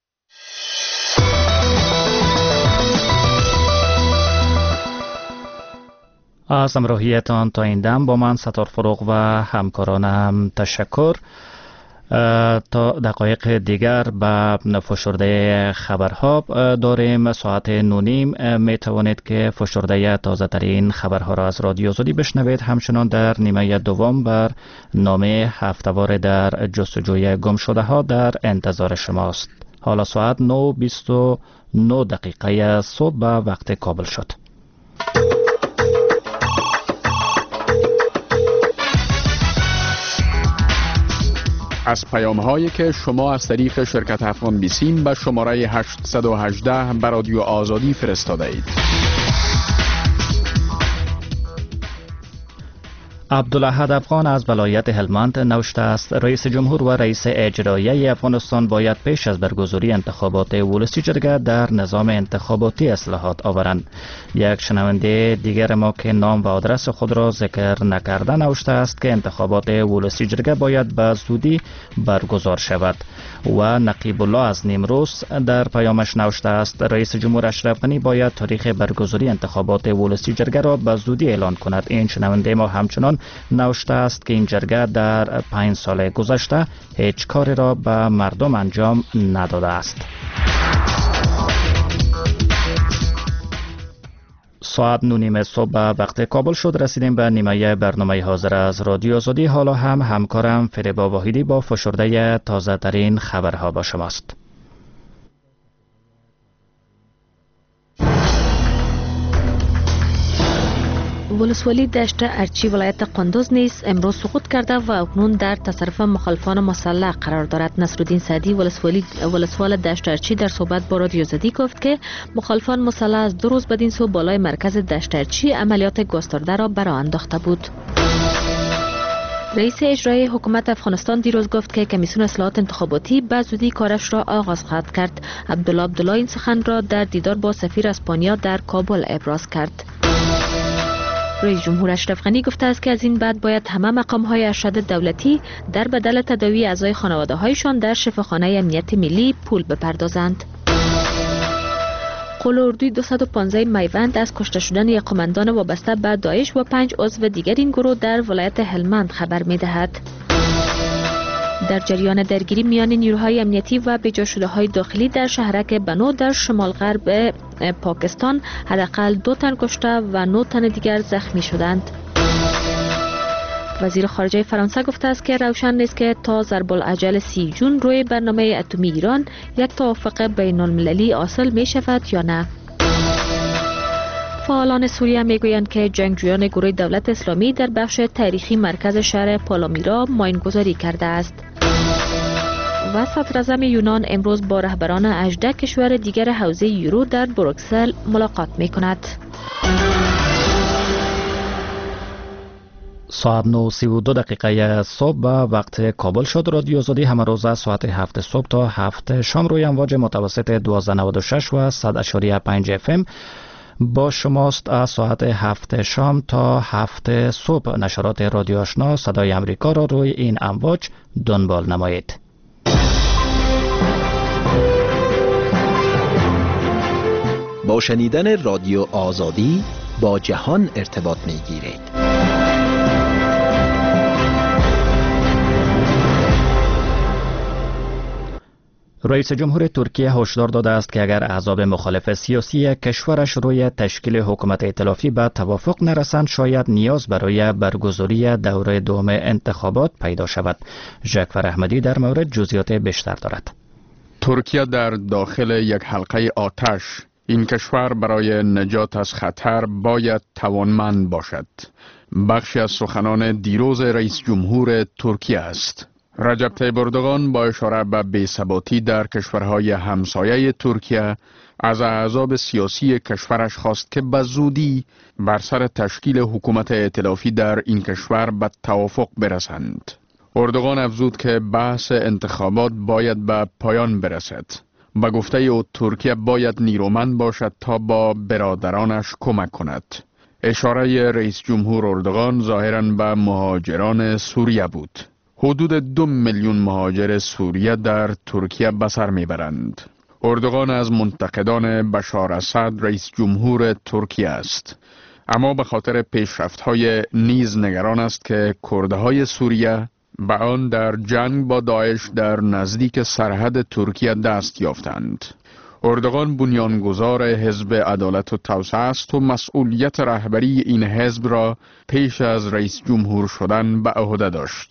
از همراهیتان تا این دم با من ستار فروغ و همکارانم تشکر. تا دقایق دیگر به فشرده خبرها داریم. ساعت نونیم می توانید که فشرده تازه ترین خبرها را از رادیو آزادی بشنوید. همچنان در نیمه دوم بر نامه هفته‌وار در جستجوی گم شده ها در انتظار شماست. حالا ساعت نه و بیست و نه دقیقه صبح به وقت کابل شد. از پیام هایی که شما از طریق شرکت افغان بیسیم به شماره هشت یک هشت به رادیو آزادی فرستاده اید. عبدالاحد افغان از ولایت هلمند نوشته است رئیس جمهور و رئیس اجرایی افغانستان باید پیش از برگزاری انتخابات ولسی جرگه در نظام انتخاباتی اصلاحات آورند. یک شنونده دیگر ما که نام و آدرس خود را ذکر نکرده نوشته است که انتخابات ولسی جرگه باید به زودی برگزار شود. و نقیب الله از نیمروز در پیامش نوشته است رئیس جمهور اشرف غنی باید تاریخ برگزاری انتخابات ولسی جرگه را به زودی اعلان کند. این شنونده ما همچنان نوشته است که این جرگه در پنج سال گذشته هیچ کاری را به مردم انجام نداده است. ساعت نو نیم صبح به وقت کابل شد. رسیدیم به نیمه برنامه حاضر از رادیو آزادی. حالا هم همکارم فریبا واحدی با فشرده تازه ترین خبرها با شماست. ولسوالی دشت ارچی ولایت قندوز نیز امروز سقوط کرده و اکنون در تصرف مخالفان مسلح قرار دارد. نصرالدین سعدی ولسوالی ولسوال دشت ارچی در صحبت با رادیو آزادی گفت که مخالفان مسلح از دو روز بدین سو بالای مرکز دشت ارچی عملیات گسترده را برآ انداخته بود. رئیس اجرایی حکومت افغانستان دیروز گفت که کمیسیون اصلاحات انتخاباتی به زودی کارش را آغاز خواهد کرد. عبدالله عبدالله این سخن را در دیدار با سفیر اسپانیا در کابل ابراز کرد. رئیس جمهور اشرف غنی گفته است که از این بعد باید همه مقام‌های ارشد دولتی در بدل تداوی اعضای خانواده‌هایشان در شفاخانه امنیت ملی پول بپردازند. قول اردوی دویست و پانزده میوند از کشته شدن یک قماندان وابسته به داعش و پنج عضو دیگر این گروه در ولایت هلمند خبر می‌دهد. در جریان درگیری میان نیروهای امنیتی و بجا شده های داخلی در شهرک بنو در شمال غرب پاکستان حداقل دو تن کشته و نه تن دیگر زخمی شدند. وزیر خارجه فرانسه گفته است که روشن نیست که تا ضرب الاجل سی جون روی برنامه اتمی ایران یک توافق بین المللی حاصل می شود یا نه. فعالان سوریه میگویند که جنگجویان گروه دولت اسلامی در بخش تاریخی مرکز شهر پالامیرا ماینگذاری کرده است. و صدراعظم یونان امروز با رهبران هجده کشور دیگر حوزه یورو در بروکسل ملاقات می کند. ساعت نه و سی و دو دقیقه صبح به وقت کابل شد. رادیو آزادی همه روز ساعت هفت صبح تا هفت شام روی امواج متوسط دویست و نود و شش و صد و پنج اف ام با شماست. از ساعت هفت شام تا هفت صبح نشرات رادیو آشنا صدای امریکا را روی این امواج دنبال نمایید. با شنیدن رادیو آزادی با جهان ارتباط می گیرید. رئیس جمهور ترکیه هشدار داده است که اگر احزاب مخالف سیاسی کشورش روی تشکیل حکومت ائتلافی به توافق نرسند شاید نیاز برای برگزاری دوره دوم انتخابات پیدا شود. ژکفر احمدی در مورد جزئیات بیشتر دارد. ترکیه در داخل یک حلقه آتش. این کشور برای نجات از خطر باید توانمند باشد. بخشی از سخنان دیروز رئیس جمهور ترکیه است. رجب طیب اردوغان با اشاره به بی‌ثباتی در کشورهای همسایه ترکیه از احزاب سیاسی کشورش خواست که به زودی بر سر تشکیل حکومت ائتلافی در این کشور به توافق برسند. اردوغان افزود که بحث انتخابات باید به پایان برسد. به گفته او ترکیه باید نیرومند باشد تا با برادرانش کمک کند. اشاره رئیس جمهور اردوغان ظاهراً به مهاجران سوریه بود. حدود دو میلیون مهاجر سوریه در ترکیه به سر میبرند. اردوغان از منتقدان بشار اسد رئیس جمهور ترکیه است. اما به خاطر پیشرفت‌های نیز نگران است که کردهای سوریه به آن در جنگ با داعش در نزدیک سرحد ترکیه دست یافتند. اردوغان بنیانگذار حزب عدالت و توسعه است و مسئولیت رهبری این حزب را پیش از رئیس جمهور شدن به عهده داشت.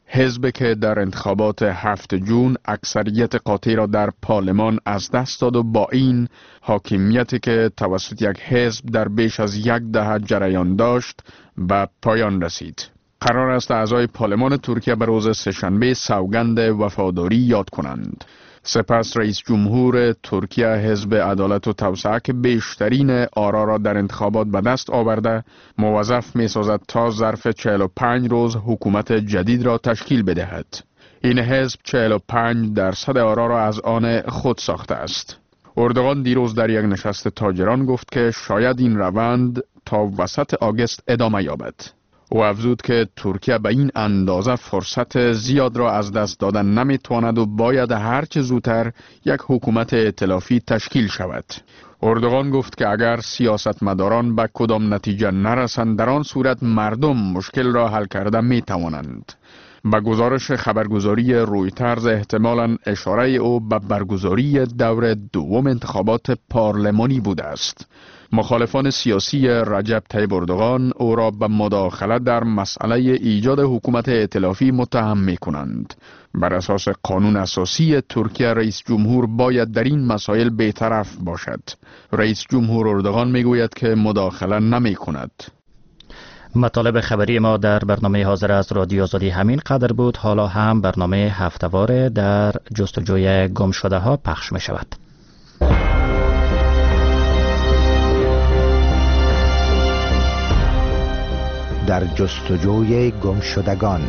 حزب که در انتخابات هفت جون اکثریت قاطع را در پارلمان از دست داد و با این حاکمیتی که توسط یک حزب در بیش از یک دهه جریان داشت به پایان رسید. قرار است اعضای پارلمان ترکیه به روز سه‌شنبه سوگند وفاداری یاد کنند. سپس رئیس جمهور ترکیه حزب عدالت و توسعه که بیشترین آرا را در انتخابات به دست آورده موظف می سازد تا ظرف چهل و پنج روز حکومت جدید را تشکیل بدهد. این حزب چهل و پنج درصد آرا را از آن خود ساخته است. اردوغان دیروز در یک نشست تاجران گفت که شاید این روند تا وسط آگوست ادامه یابد. او افزود که ترکیه به این اندازه فرصت زیاد را از دست دادن نمیتواند و باید هرچه زودتر یک حکومت ائتلافی تشکیل شود. اردوغان گفت که اگر سیاستمداران به کدام نتیجه نرسند در آن صورت مردم مشکل را حل کرده میتوانند. به گزارش خبرگزاری رویترز احتمالاً اشاره او به برگزاری دور دوم انتخابات پارلمانی بوده است. مخالفان سیاسی رجب طیب اردوغان او را به مداخله در مسئله ایجاد حکومت ائتلافی متهم می کنند. بر اساس قانون اساسی ترکیه رئیس جمهور باید در این مسائل بی‌طرف باشد. رئیس جمهور اردوغان می گوید که مداخله نمی کند. مطالب خبری ما در برنامه حاضر از رادیو آزادی همین قدر بود. حالا هم برنامه هفته‌وار در جستجوی گم شده ها پخش می شود. در جستجوی گم شدگان.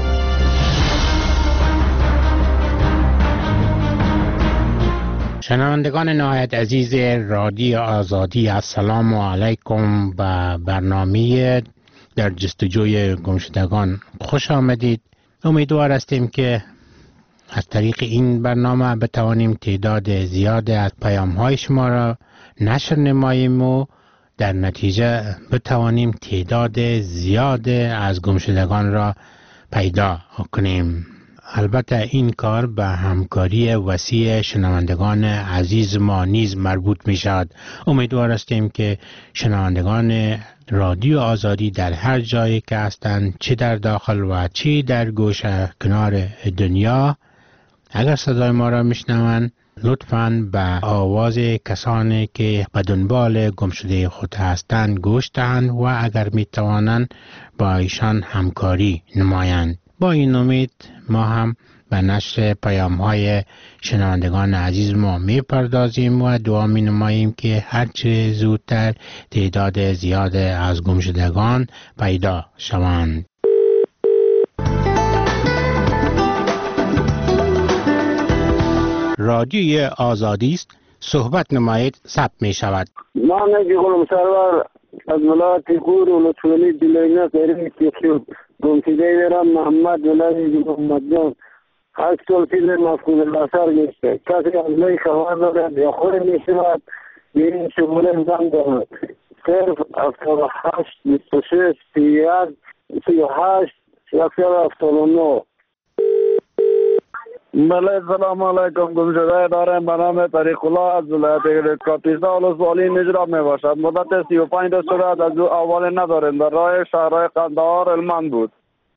شنوندگان نهایت عزیز رادیو آزادی، السلام علیکم. به برنامه در جستجوی گم شدگان خوش آمدید. امیدوار هستیم که از طریق این برنامه بتوانیم تعداد زیاد از پیام های شما را نشر نماییم و در نتیجه بتوانیم تعداد زیاد از گمشدگان را پیدا کنیم. البته این کار به همکاری وسیع شنوندگان عزیز ما نیز مربوط می شود. امیدوار هستیم که شنوندگان رادیو آزادی در هر جایی که هستند، چه در داخل و چه در گوشه کنار دنیا، اگر صدای ما را میشنوند لطفاً به آواز کسانی که به دنبال گمشده خود هستند گوش دهند و اگر می توانند با ایشان همکاری نمایند. با این امید ما هم به نشر پیام های شنوندگان عزیز ما می پردازیم و دعا می نماییم که هرچه زودتر تعداد زیاد از گمشدگان پیدا شوند. رادیوی آزادی است، صحبت نمایید ثبت می شود. ما نگی غلام سرور از ولایت گور و لطفالی دلینا تحریم کیخیو گمشده ایران محمد ولایت محمد جان هشت سال پیش مفقود الاثر گشته. کسی از لای خبر دارد یا خور می شود به این شمول انجام دارد. صرف هفتاد و هشت بیست و شش سی یک سی و هشت یکصد هفتاد و نه. بله، سلام علیکم. گمشده دارم به نام طریق الله از ولایت کاپیستا ولسوالی نجراب می باشد. مدت سی و پنج روز شده از او اول نداریم. در راه شهرهای قندهار علمان بود.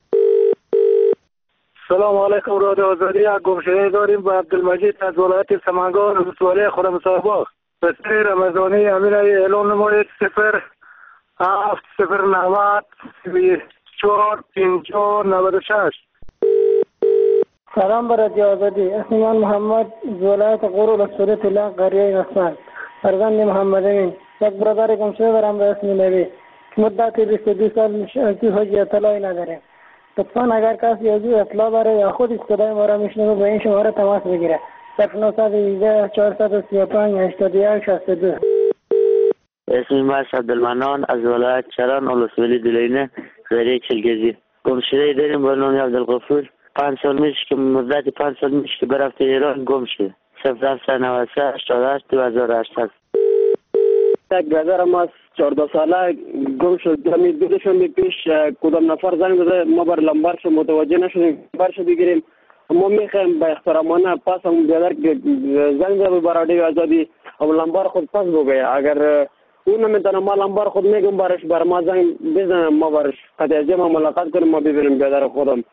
سلام علیکم. رادیو آزادی گمشده داریم به عبدالمجید از ولایت سمنگان ولسوالی خرمسارباغ. پسر رمضانی امین اعلان نمایید صفر هفت صفر نود چهار پنجاه نود و شش. سلام بر رادیو آزادی. اسم من محمد ولایت غور ولسوالی طلان قریه نصفان فرزند محمد امین. یک برادر گمشده دارم به اسم نبی. مدت بیست و دو سال از حج اطلاعی نداره. لطفاً اگر کسی از او اطلاع داره یا خود صدای ما را میشنوه به این شماره تماس بگیره. صفر نهصد و هجده چهارصد و سی و پنج هشتاد و یک شصت و دو. اسم من عبدالمنان از ولایت چران ولسوالی دلینه قریه چلگزی. گمشده داریم به نام عبدالغفور. پنج سال میشه که مدت پنج سال میشه که برفته ایران گم شده. صفر هفت نود و سه هشتاد و هشت دو هزار و هشتصد. یک برادر ما چهارده ساله گم شد. دمی دو شنبه پیش کدام نفر زنگ زده ما بر لمبرش متوجه نشدیم. برش بگیریم. ما میخوایم به احترامانه پس هم برادر زنگ زده بر رادیو آزادی او لمبر خود پس بگه. اگر اون نمیتونه ما لمبر خود میگم برش بر ما زنگ بزنم ما برش قطعه ما ملاقات کنیم ما ببینیم برادر خودم.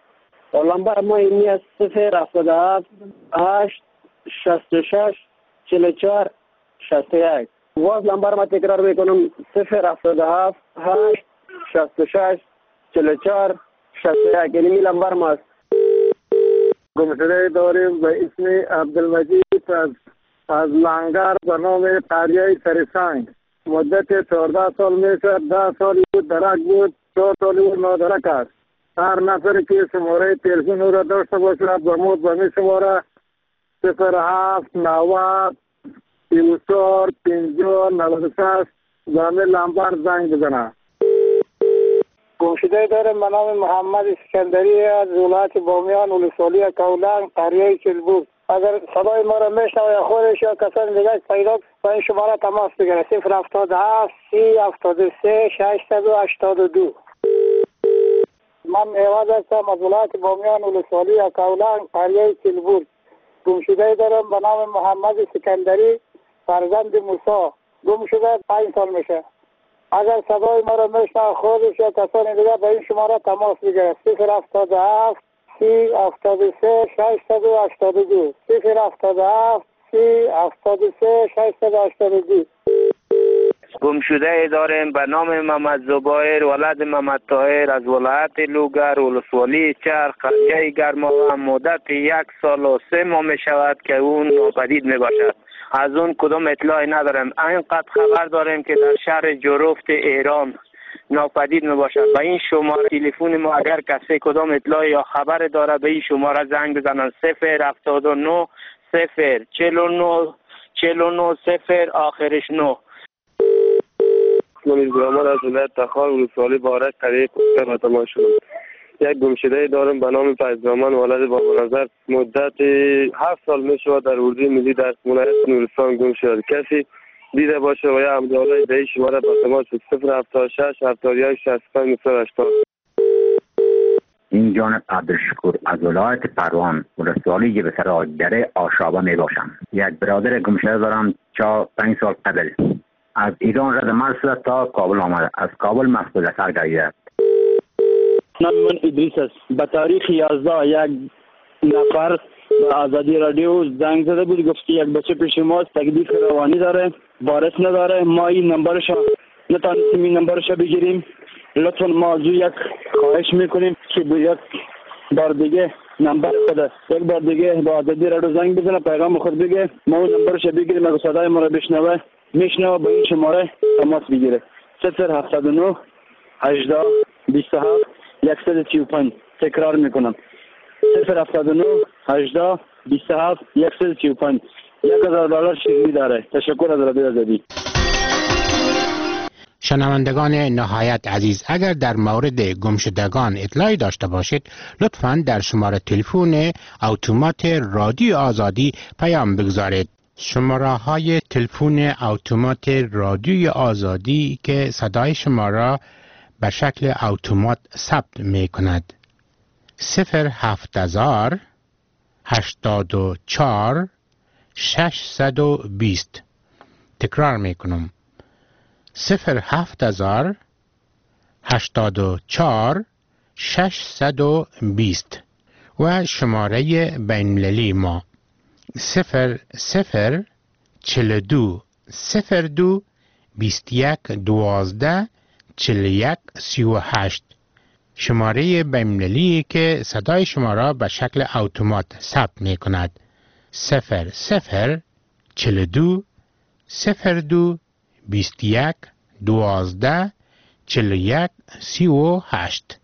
لمبر ما اینی است صفر هفتاد و هفت هشت شصت و شش چهل و چهار شصت و یک. باز لمبر ما تکرار میکنم صفر هفتاد و هفت هشت شصت و شش چهل و چهار شصت و یک. یعنی می لمبر ما است. گمشده داریم به اسم عبدالمجید از از لنگر به نام قریه سرسنگ. مدت چهارده سال میشه. ده سالی بود درک بود، چهار سالی بود نادرک است. هر نفر که شماره تلفن او را داشته باشد به مود به می شماره صفر هفت نود سی و چهار پنجاه نود و شش به همین لمبر زنگ بزنه. گمشده دارم به نام محمد اسکندری از ولایت بامیان ولسوالی کولنگ قریه چلبور. اگر صدای ما را میشنوه یا خودش یا کسان دیگه پیدا با این شماره تماس بگیره صفر هفتاد و هفت سی هفتاد و سه ششصد و هشتاد و دو. من ایواز هستم از ولایت بامیان ولسوالی کولنگ قریه چلبور. گمشده دارم به نام محمد اسکندری فرزند موسی. گم شده پنج سال میشه. اگر صدای ما را میشنوه خودش یا کسان دیگه به این شماره تماس بگیره صفر هفتاد و هفت سی هفتاد و سه ششصد و هشتاد و دو صفر هفتاد و هفت سی هفتاد و سه ششصد و هشتاد و دو. گمشده داریم به نام محمد زبایر ولد محمد طاهر از ولایت لوگر ولسوالی چرخ قریه گرماوه. مدت یک سال و سه ماه می شود که اون ناپدید می باشد. از اون کدام اطلاعی ندارم. اینقدر خبر داریم که در شهر جروفت ایران ناپدید می باشد. به این شماره تلفن ما اگر کسی کدام اطلاعی یا خبر داره به این شماره زنگ بزنن صفر هفتاد و نه صفر چهل و نه چهل و نه صفر آخرش نه. من گرامر از ولایت تخار ولسوالی بارک قریه کوکر با تماس شدم. یک گمشده دارم به نام فیض‌زمان ولد بابا نظر. مدت هفت سال می شود در اردوی ملی در ولایت نورستان گم شده. کسی دیده باشه و یا امدالای به این شماره با تماس صفر هفتاد و شش هفتاد و یک شصت و پنج هشتاد. این جانب عبدالشکور از ولایت پروان ولسوالی جبهه راجدره آشابه می باشم. یک برادر گمشده دارم چا پنج سال قبل از ایران رد مرز شده تا کابل آمده. از کابل مفقود اثر گردیده. نام من ادریس است. به تاریخ یازده یک نفر به آزادی رادیو زنگ زده بود گفت که یک بچه پیش ماست تکلیف روانی داره وارث نداره. ما این نمبرش نتانستیم این نمبرش بگیریم. لطفا ما از یک خواهش میکنیم که یک بار دیگه نمبر خود یک بار دیگه با آزادی رادیو زنگ بزنه پیغام خود بگه ما اون نمبرش بگیریم. اگه صدای ما رو بشنوه میشنوه با این شماره تماس بگیره صفر هفتاد و نه هجده بیست و هفت صد و سی و پنج. تکرار میکنم صفر هفتاد و نه هجده بیست و هفت صد و سی و پنج. یک هزار دلار شیرینی داره. تشکر از رادیو آزادی. شنوندگان نهایت عزیز، اگر در مورد گمشدگان اطلاعی داشته باشید لطفاً در شماره تلفن اتومات رادیو آزادی پیام بگذارید. شماره های تلفن اتومات رادیو آزادی که صدای شما را به شکل اتومات ثبت می کند صفر هفت هزار هشتاد و چهار ششصد و بیست. تکرار می کنم صفر هفت هزار هشتاد و چهار ششصد و بیست. و شماره بین‌المللی ما صفر صفر چهل دو صفر دو بیست یک دوازده چهل یک سی و هشت. شماره بین‌المللی که صدای شما را به شکل اتومات ثبت می کند صفر صفر چهل دو صفر دو بیست یک دوازده چهل یک سی و هشت.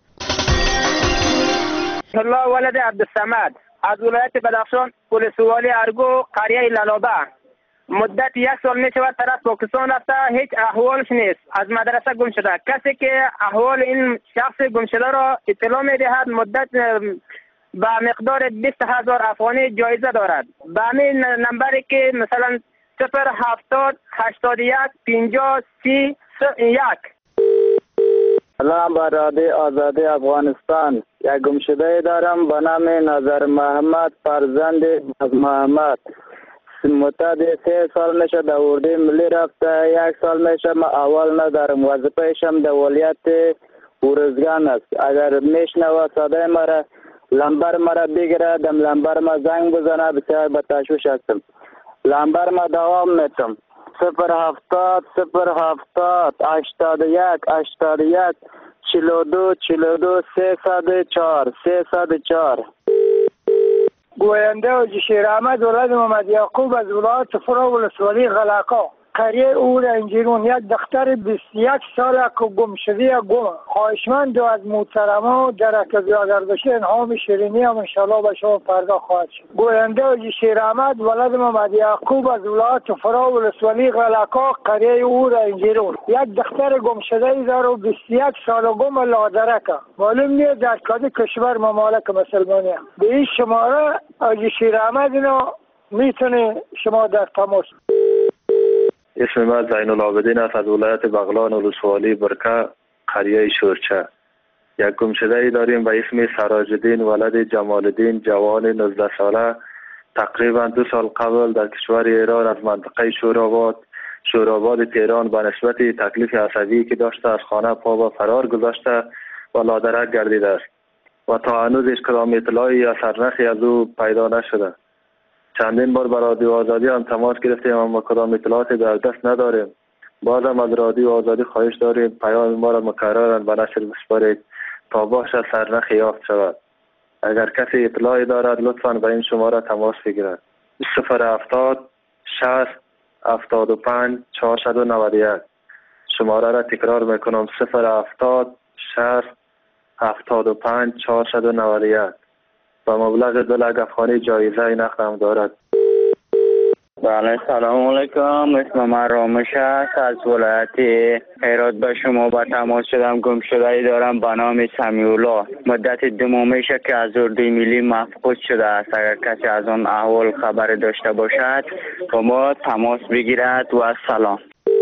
الله ولد عبدالصمد از ولایت بدخشان ولسوالی ارگو قریه لالابه. مدت یک سال می شود طرف پاکستان رفته هیچ احوالش نیست. از مدرسه گم شده. کسی که احوال این شخص گم شده را اطلاع می دهد مدت به مقدار بیست هزار افغانی جایزه دارد. به همین نمبری که مثلا صفر هفتاد هشتاد یک پنجاه سی یک. سلام به رادیو آزادی افغانستان. یک گمشده دارم به نام نظر محمد فرزند از محمد. مدت سه سال میشه در اردوی ملی رفته. یک سال میشه ما اول ندارم. وظیفه‌شم در ولایت ارزگان است. اگر میشنوه صدای ما را لمبر مرا بگیره، دم لمبر ما زنگ بزنه. بسیار به تشویش هستم. لمبر ما دوام میتم. صفر هفتاد صفر هفتاد هشتاد و یک هشتاد و یک چهل و دو چهل و دو سیصد و چهار سیصد و چهار. گوینده و جشیر احمد ولد محمد یعقوب از ولایت فرا ولسوالی غلقا، قریه اور انجیرون. یک دختر بیست و یک ساله که گم شده گم. خواهشمند از محترما در که بیادر بشه انعام شیرینی هم انشالله به شما پردا خواهد شد. گوینده و جشیر احمد ولد محمد یعقوب از ولایت فرا ولسوالی غلقا، قریه اور انجیرون. یک دختر گم شده داره و بیست و یک ساله گم لادرکه. معلوم نیست در کدام کشور ممالک مسلمانی. به این شماره جشیر احمد اینو میتونه شما در تماس. اسم من زین العابدین است از ولایت بغلان ولسوالی برکه قریه شورچه. یک گمشده ای داریم به اسم سراج الدین ولد جمال الدین، جوان نوزده ساله. تقریبا دو سال قبل در کشور ایران از منطقه شوراباد شوراباد تهران به نسبت تکلیف عصبی که داشته از خانه پا به فرار گذاشته و لادرک گردیده است و تا هنوز هیچ کدام اطلاعی یا سرنخی از او پیدا نشده. چندین بار به رادیو آزادی هم تماس گرفتیم اما کدام اطلاعاتی در دست نداریم. بازم از رادیو آزادی خواهش داریم پیام ما را مکررا به نشر بسپارید تا باشه سرنخ یافت شود. اگر کسی اطلاعی دارد لطفاً به این شماره تماس بگیرد. صفر هفتاد شصت هفتاد و پنج چهارصد و نود و یک. شماره را تکرار میکنم: صفر هفتاد شصت هفتاد و پنج چهارصد و نود و یک. با مبلغ دو لک افغانی جایزه نقد هم دارد. بله، سلام علیکم. اسم من رامش است. از ولایت هرات به شما با تماس شدم. گم شده ای دارم به نام سمیولا. مدت دو ماه میشه که از اردوی ملی مفقود شده است. اگر کسی از آن احوال خبر داشته باشد با ما تماس بگیرد و سلام.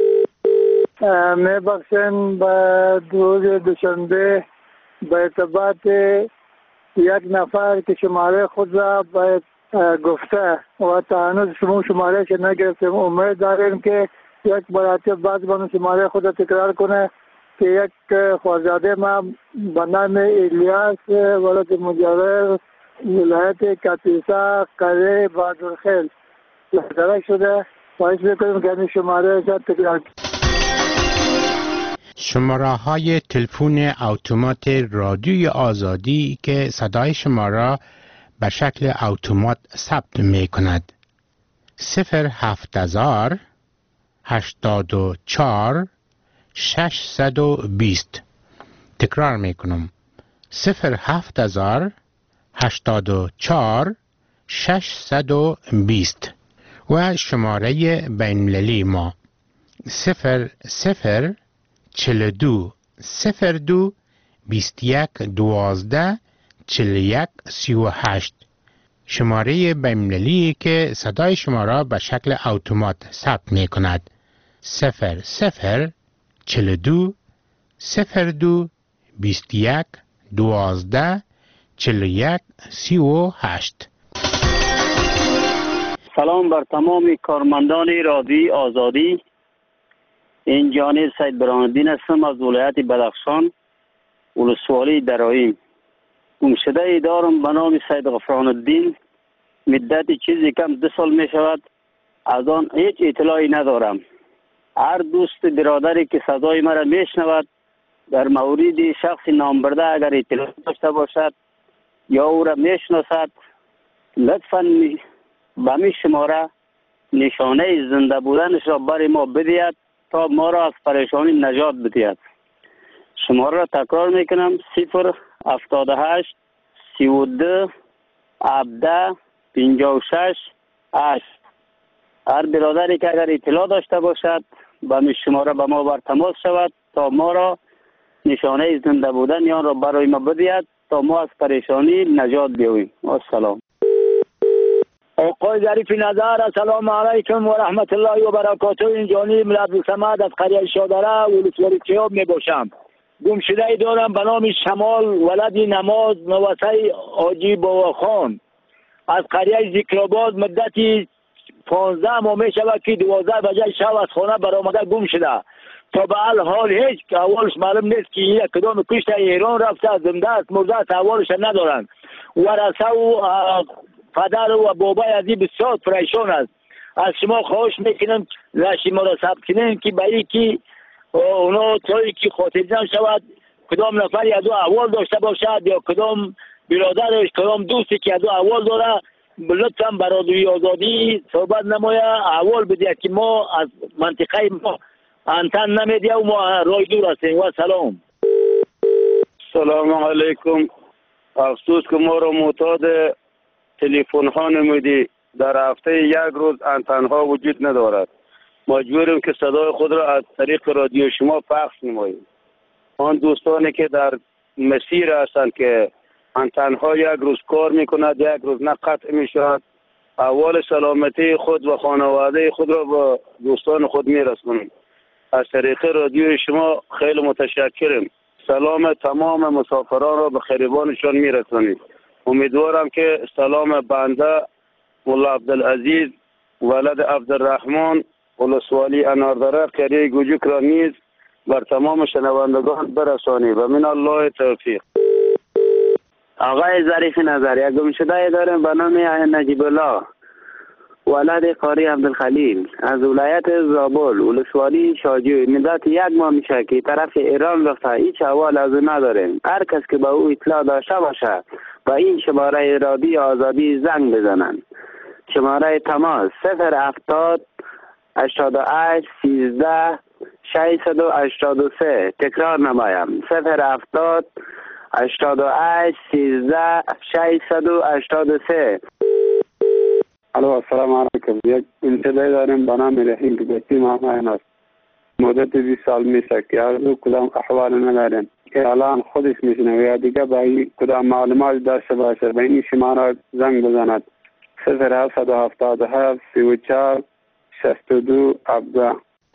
میبخشن به روز دوشنبه به ارتباط یک نفر که شماره خود را باید گفته و تا هنوز شما شماره که نگرفتیم. امید داریم که یک مرتب بعد بانو شماره خود را تکرار کنه که یک خوازاده ما به نام الیاس ولد مجاور ولایت کاپیسا قریه بادرخیل لادرک شده. خواهش میکنیم که این شماره را تکرار کنه. شماره های تلفن اتومات رادیوی آزادی که صدای شما را به شکل اتومات ثبت می کند: صفر هفت هزار هشتاد و چهار ششصد و بیست. تکرار می کنم: صفر هفت هزار هشتاد و چهار ششصد و بیست. و شماره بین‌المللی ما صفر صفر چهل و دو صفر دو بیست و یک دوازده چهل و یک سی و هشت. شماره بین‌المللی که صدای شما را به شکل اتومات ثبت می کند: صفر صفر چهل و دو صفر دو بیست و یک دوازده چهل و یک سی و هشت. سلام بر تمام کارمندان رادیوی آزادی. این جانب سید برهان‌الدین هستم از ولایت بدخشان ولسوالی درایم. گمشده ای دارم به نام سید غفران الدین. مدت چیزی کم دو سال می شود از آن هیچ اطلاعی ندارم. هر دوست برادری که صدای مرا می شنود در مورد شخص نامبرده اگر اطلاع داشته باشد یا او را می شناسد لطفاً به می شماره نشانه زنده بودنش را برای ما بدهد تا ما را از پریشانی نجات بدهد. شماره را تکرار میکنم: صفر هفتاد و هشت سی و دو هفده پنجاه و شش هشت. هر برادری که اگر اطلاع داشته باشد به می شماره به ما بر تماس شود تا ما را نشانه زنده بودن یا را برای ما بدهد تا ما از پریشانی نجات بیابیم. السلام. آقای ظریف نظر، السلام علیکم و رحمت الله و برکاته. این جانی عبدالصمد از قریه شادره ولسوالی تیاب می باشم. گمشده ای دارم به نام شمال ولد نماز نوسه حاجی بابا خان از قریه ذکرآباد. مدتی پانزده ماه می شود که دوازده بجه شب از خانه برآمده گم شده. تا به حال هیچ احوالش معلوم نیست که یک کدام کشته ایران رفته، زنده است مرده است، احوالش ندارند. ورثه و پدر و بابای عزیز بسیار پریشان است. از شما خواهش میکنم لشی ما را ثبت کنیم که برای که اونا طوری که خاطرجمع شود کدام نفری از او احوال داشته باشد یا کدام برادرش کدام دوستی که از او احوال داره لطفا برادری آزادی صحبت نمایه احوال بده که ما از منطقه ما انتن نمیده و ما رای دور هستیم. و سلام. سلام علیکم. افسوس که ما را معتاد تلفن ها نمودی. در هفته یک روز انتن ها وجود ندارد. مجبوریم که صدای خود را از طریق رادیو شما پخش نماییم. آن دوستانی که در مسیر هستند که انتن ها یک روز کار میکند یک روز نه قطع میشود، اول سلامتی خود و خانواده خود را با دوستان خود میرسونیم. از طریق رادیو شما خیلی متشکرم. سلام تمام مسافران را به خریبانشان میرسونید. امیدوارم که سلام بنده مولا عبدالعزیز ولد عبدالرحمن ولسوالی اناردره قریه گوجوک را نیز بر تمام شنوندگان برسانی و من الله توفیق. آقای ظریف نظر یک گمشده داریم به نام نجیب الله ولد قاری عبدالخلیل از ولایت زابل ولسوالی شاجوی. مدت یک ماه میشه که طرف ایران رفته، هیچ احوال از او نداریم. هر کس که به او اطلاع داشته باشه با این شماره رادیو آزادی زنگ بزنن. شماره تماس صفر هفتاد هشتاد و هشت سیزده ششصد و هشتاد و سه. تکرار نمایم صفر هفتاد هشتاد و هشت سیزده ششصد و هشتاد و سه. الو السلام علیکم. یک انتظاری داریم به نام رحیم که بچی مامان است. مدت بیست سال میشه که از او کدام احوال نداریم که الان خودش میشنه و یا دیگه با این کدام معلومات داشته باشه به این شماره زنگ بزند صفر هفت هفتاد و هفت سی و چهار شصت و دو هفده.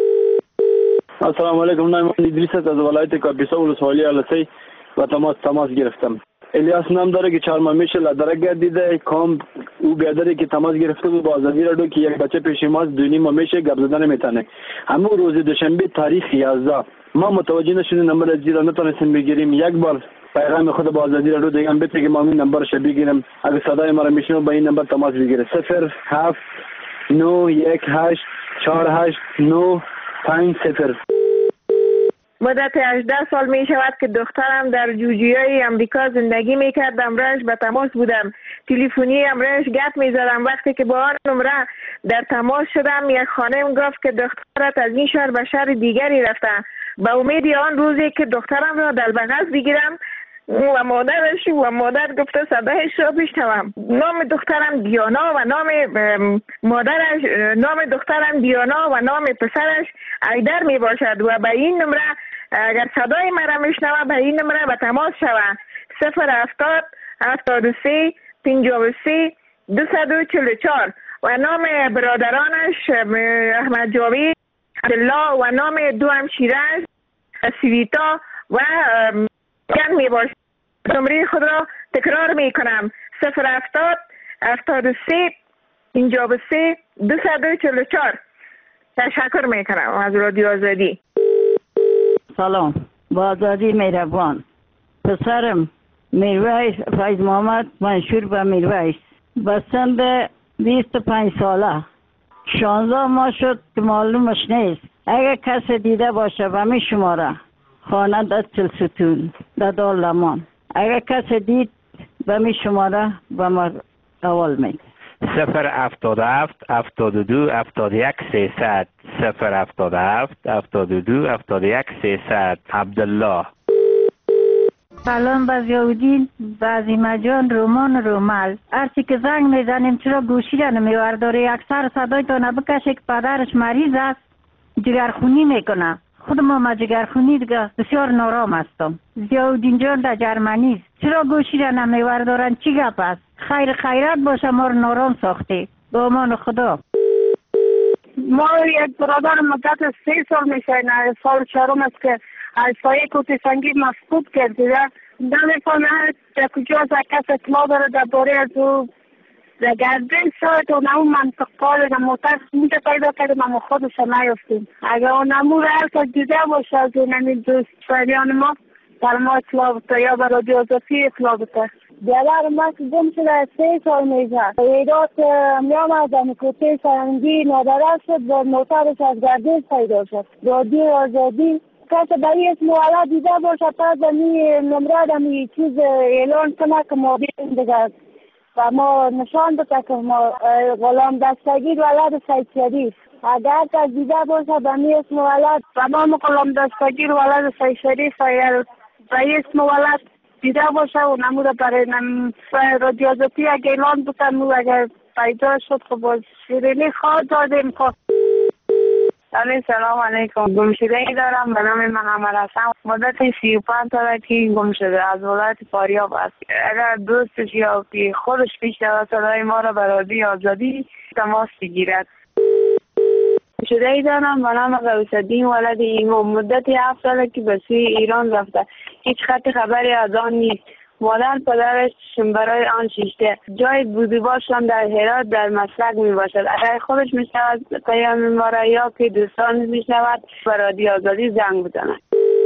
السلام علیکم. نام ادریس است از ولایت کاپیسا ولسوالی السی و تماس تماس گرفتم. الیاس نام داره که چهار ماه میشه لدره گردیده کام او بیادری که تماس گرفته بود با آزادی رادیو که یک بچه پیش ماست دو نیم ماه میشه گپ زدن نمیتونه. همون روز دوشنبه تاریخ یازده ما متوجه نشدیم نمبر از زیرا نتونستیم بگیریم. یک بار پیغام خود با آزادی رادیو دیگه هم بده که ما این نمبرش بگیریم. اگه صدای ما رو میشنو با این نمبر تماس بگیره صفر هفت نه یک هشت چهار هشت نه پنج صفر. مدت هجده سال می شود که دخترم در جوجیای امریکا زندگی می کرد. امرش به تماس بودم، تلفنی امرش گپ می زدم. وقتی که با آن نمره در تماس شدم یک خانم گفت که دخترت از این شهر به شهر دیگری رفته. به امید آن روزی که دخترم را در بغل بگیرم و مادرش و مادر گفته صدایش را بشنوم. نام دخترم دیانا و نام مادرش نام دخترم دیانا و نام پسرش ایدر می باشد و به این نمره اگر صدای مرا میشنوه به این نمره به تماس شوه صفر هفتاد هفتاد و سه پنجاه و سه دویست و چهل و چهار و نام برادرانش احمد جاوید عبدالله و نام دو همشیرش سویتا و گن می باشد. نمره خود را تکرار می کنم صفر هفتاد هفتاد و سه پنجاه و سه دویست و چهل و چهار. تشکر می کنم از رادیو آزادی. سلام. با آزادی مهربان. پسرم میرویس فیض محمد منشور به میرویس به سن بیست و پنج ساله شانزده ماه شد که معلومش نیست. اگر کس دیده باشه به می شماره خانه در چلستون در دار لمان. اگر کس دید به می شماره به ما اول میده صفر هفتاد و هفت هفتاد و دو هفتاد و یک سیصد صفر هفتاد و هفت هفتاد و دو هفتاد و یک سیصد. عبدالله. سلام به ضیاءالدین بعضی مجان رومان رومل. هرچی که زنگ میزنیم چرا گوشی را نمیورداره؟ اکثر صدای تا نبکشه که پدرش مریض است جگرخونی میکنه. خود ما ما جگرخونی دیگه بسیار نارام هستم. ضیاءالدین جان در جرمنی است. چرا گوشی را نمیوردارن؟ چی گپ است؟ خیر خیرت باشه ما رو نارام ساخته. به امان خدا. ما یک برادر مدت سه سال میشه نه سال چهارم است که از سایه کوتی سنگی مفقود کردیده. نمیفهمه در کجا از کس اطلاع داره درباره از او در گردن شاید و نمو منطقه در موتر میده پیدا کردیم اما خودش نیفتیم. اگر اون نمو را هر کس دیده باشه از اون نمی دوست فریان ما در ما اطلاع بده یا برای رادیو آزادی اطلاع بده. بیادر ما که گم شده سه سال میشه. ایداد میام از دمکوته سرنگی نادره شد و موترش از گردش پیدا شد. رادیو آزادی کسی برای اسم ولد دیده باشه پس دمی نمره دمی چیز اعلان کنه که ما بیریم دیگه و ما نشان بده که ما غلام دستگیر ولد سید شریف اگر کسی دیده باشه دمی اسم ولد و ما غلام دستگیر ولد سید شریف برای اسم ولد دیده باشه و نموده برای رادیو آزادی اگه اعلان بکنم و اگر پیدا شد خب باز شیرینی خواه دادیم خب. سلام علیکم. گمشده ای دارم به نام محمد حسن. مدت سی و پنج ساله که گم شده از ولایت فاریاب است. اگر دوستش یا که خودش پیش رود صدای ما را به رادیو آزادی تماس بگیرد. گمشده ای دارم به نام غوث‌الدین ولد ایمان. مدت هفت ساله که به سوی ایران رفته. هیچ خط خبری از آن نیست. مادر پدرش برای آن شیشته جای بودوباشان در هرات در مسلک می باشد. اگر خودش می شود پیام ما را یا که دوستان می شود به رادیو آزادی زنگ بزند.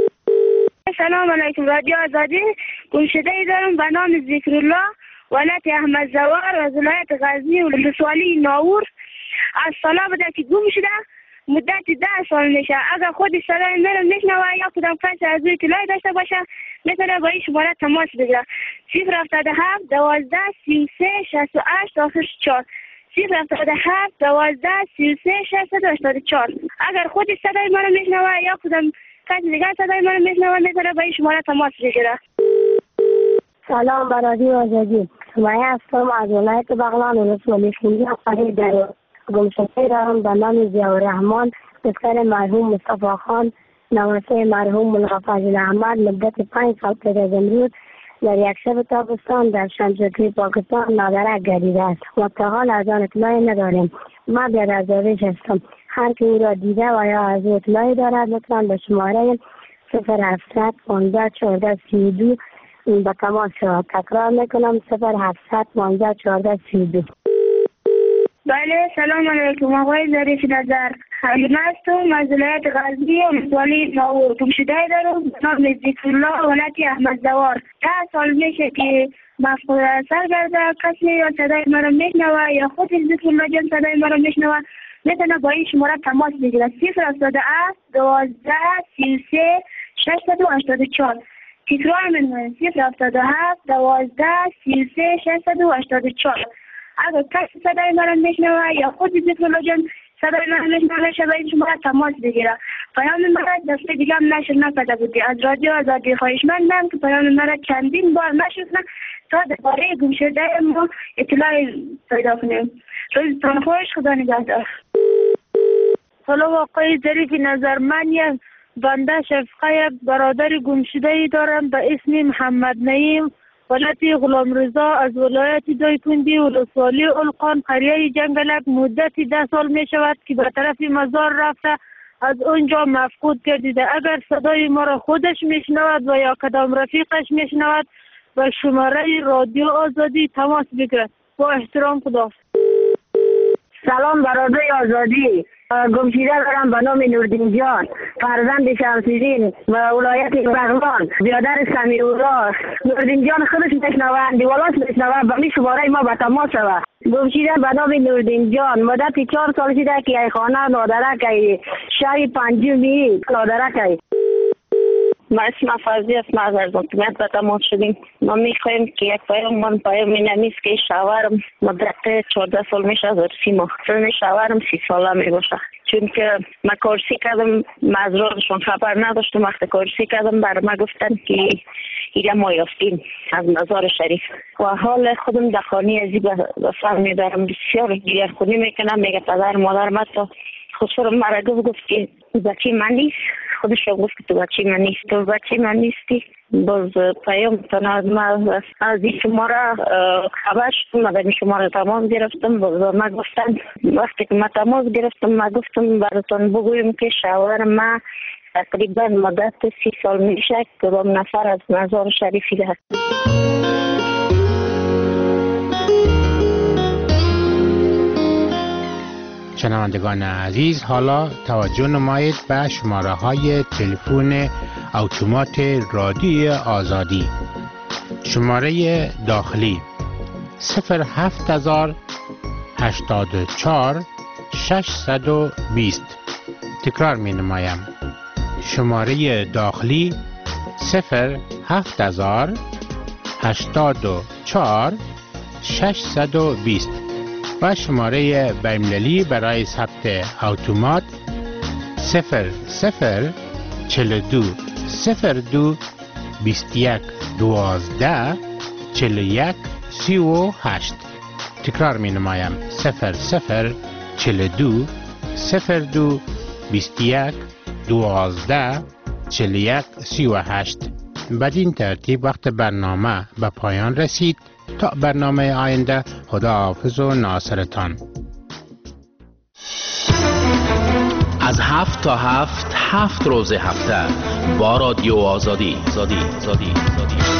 سلام علیکم. رادیو آزادی. گمشده ای دارم به نام ذکرالله ولایت احمد زوار از ولایت غزنی و ولسوالی ناور. از سالا بوده که گم شده مدت ده سال میشه. اگر خودی صدای مرا میشنوه یا کدام کسی از او اطلاعی داشته باشه میتونه با این شماره تماس بگیره. صفر هفتاد و هفت دوازده سی و سه شصت و هشت آخرش چهار. صفر هفتاد و هفت دوازده سی و سه شصت و هشتاد و چهار. اگر خودی صدای مرا میشنوه یا کدام کسی دیگر صدای مرا میشنوه میتونه با این شماره تماس بگیره. سلام بر رادیو آزادی. سمیه هستم از ولایت بغلان ولسوالی خیلی افغانی در گمشده دارم به نام ضیاءالرحمن پسر مرحوم مصطفی خان نواسه مرحوم ملا فضل احمد. مدت پنج سال پیش از امروز در یک شب تابستان در شمشادی پاکستان نادره گردیده است و تا حال از آن اطلاعی نداریم. ما بی‌درگاهش هستم. هر که او را دیده و یا از او اطلاعی دارد لطفا به شماره صفر هفتصد پانزده چهارده سی و دو به تماس شود. تکرار میکنم صفر هفتصد پانزده چهارده سی و دو. بله سلام علیکم. آقای ظریف نظر حلیمه هستم از ولایت غزنی و ولسوالی ناور. گمشده دارم به نام ذکرالله ولایت احمد زوار. ده سال میشه که مفقود اثر کرده. کسی یا صدای مرا میشنوه یا خود ذکرالله جان صدای مرا میشنوه میتونه با این شماره تماس بگیره. صفر هفتاد و هفت دوازده سی و سه شصت و هشتاد و چهار. تکرار میکنم صفر هفتاد و هفت دوازده سی و سه شصت و هشتاد و چهار. اگر کسی صدای مرا میشنوه یا خود ذکرالله جان صدای مرا میشنوه شبه این شما تماس بگیره. پیام مرا دفعه دیگه هم نشر نکرده بودی. از رادیو آزادی خواهشمندم که پیام مرا چندین بار نشر کنه تا درباره گمشده ما اطلاع پیدا کنیم. روزتان خوش. خدا نگهدار. سلام آقای ظریف نظر. من یک بنده شفقه برادر گمشده دارم به اسم محمد نعیم ولایت غلام رضا از ولایت دایکنډي ولسوالی القان قریه جنگلک. مدت ده سال می شود که به طرف مزار رفته از اونجا مفقود گردیده. اگر صدای ما را خودش میشنود و یا کدام رفیقش میشنود به شماره رادیو آزادی تماس بگیرد. با احترام خدا. سلام برادر آزادی. گمشده دارم به نام نوردین جان فرزند شمس‌الدین و ولایت بغلان برادر سمیرالله. نوردین جان خودش میشنوه دیوالات میشنوه به می شماره ما به تماس شود. گمشده به نام نوردین جان مدت چهار سال شده که ای خانه نادره که شهر پنجمی نادره که ما اسم فضلی است. ما از حکومت به تماس شدیم. ما میخواهیم که یک پیام من پیام می نمیست که شوهرم مدت چهارده سال میشه از سی ماه سن شوهرم سی ساله می باشه. چون که ما کارسی کردم مزرارشون خبر نداشتم. وقتی کارسی کردم بر ما گفتن که ایره ما یافتیم از مزار شریف و حال خودم در خانه ازی به سر میبرم. بسیار گریه خونی میکنم. میگه پدر مادر ما تا خسرم مرا گفت که بچه من نیست. خودش گفت که تو بچه من نیست. تو بچه من نیستی. باز پیام تنها ما از این شماره خبر شدم. ما در شماره تماس گرفتم. باز ما گفتن وقتی که ما تماس گرفتم ما گفتم براتون بگویم که شوهر ما تقریبا مدت سی سال میشه که با نفر از مزار شریفی ده. شنوندگان عزیز حالا توجه نمایید به شماره های تلفن اتومات رادیو آزادی شماره داخلی صفر هفت هزار هشتاد و چهار ششصد و بیست. تکرار می نمایم. شماره داخلی صفر هفت هزار هشتاد و چهار ششصد و بیست و شماره بین‌المللی برای ثبت اتومات صفر صفر چهل و دو صفر دو بیست و یک دوازده چهل و یک سی و هشت. تکرار می نمایم. صفر صفر چهل و دو صفر دو بیست و یک دوازده چهل و یک سی و هشت. بدین ترتیب وقت برنامه به پایان رسید. تا برنامه آینده، خداحافظ و ناصرتان. از هفت تا هفت هفت روز هفته با رادیو آزادی. آزادی. آزادی. آزادی.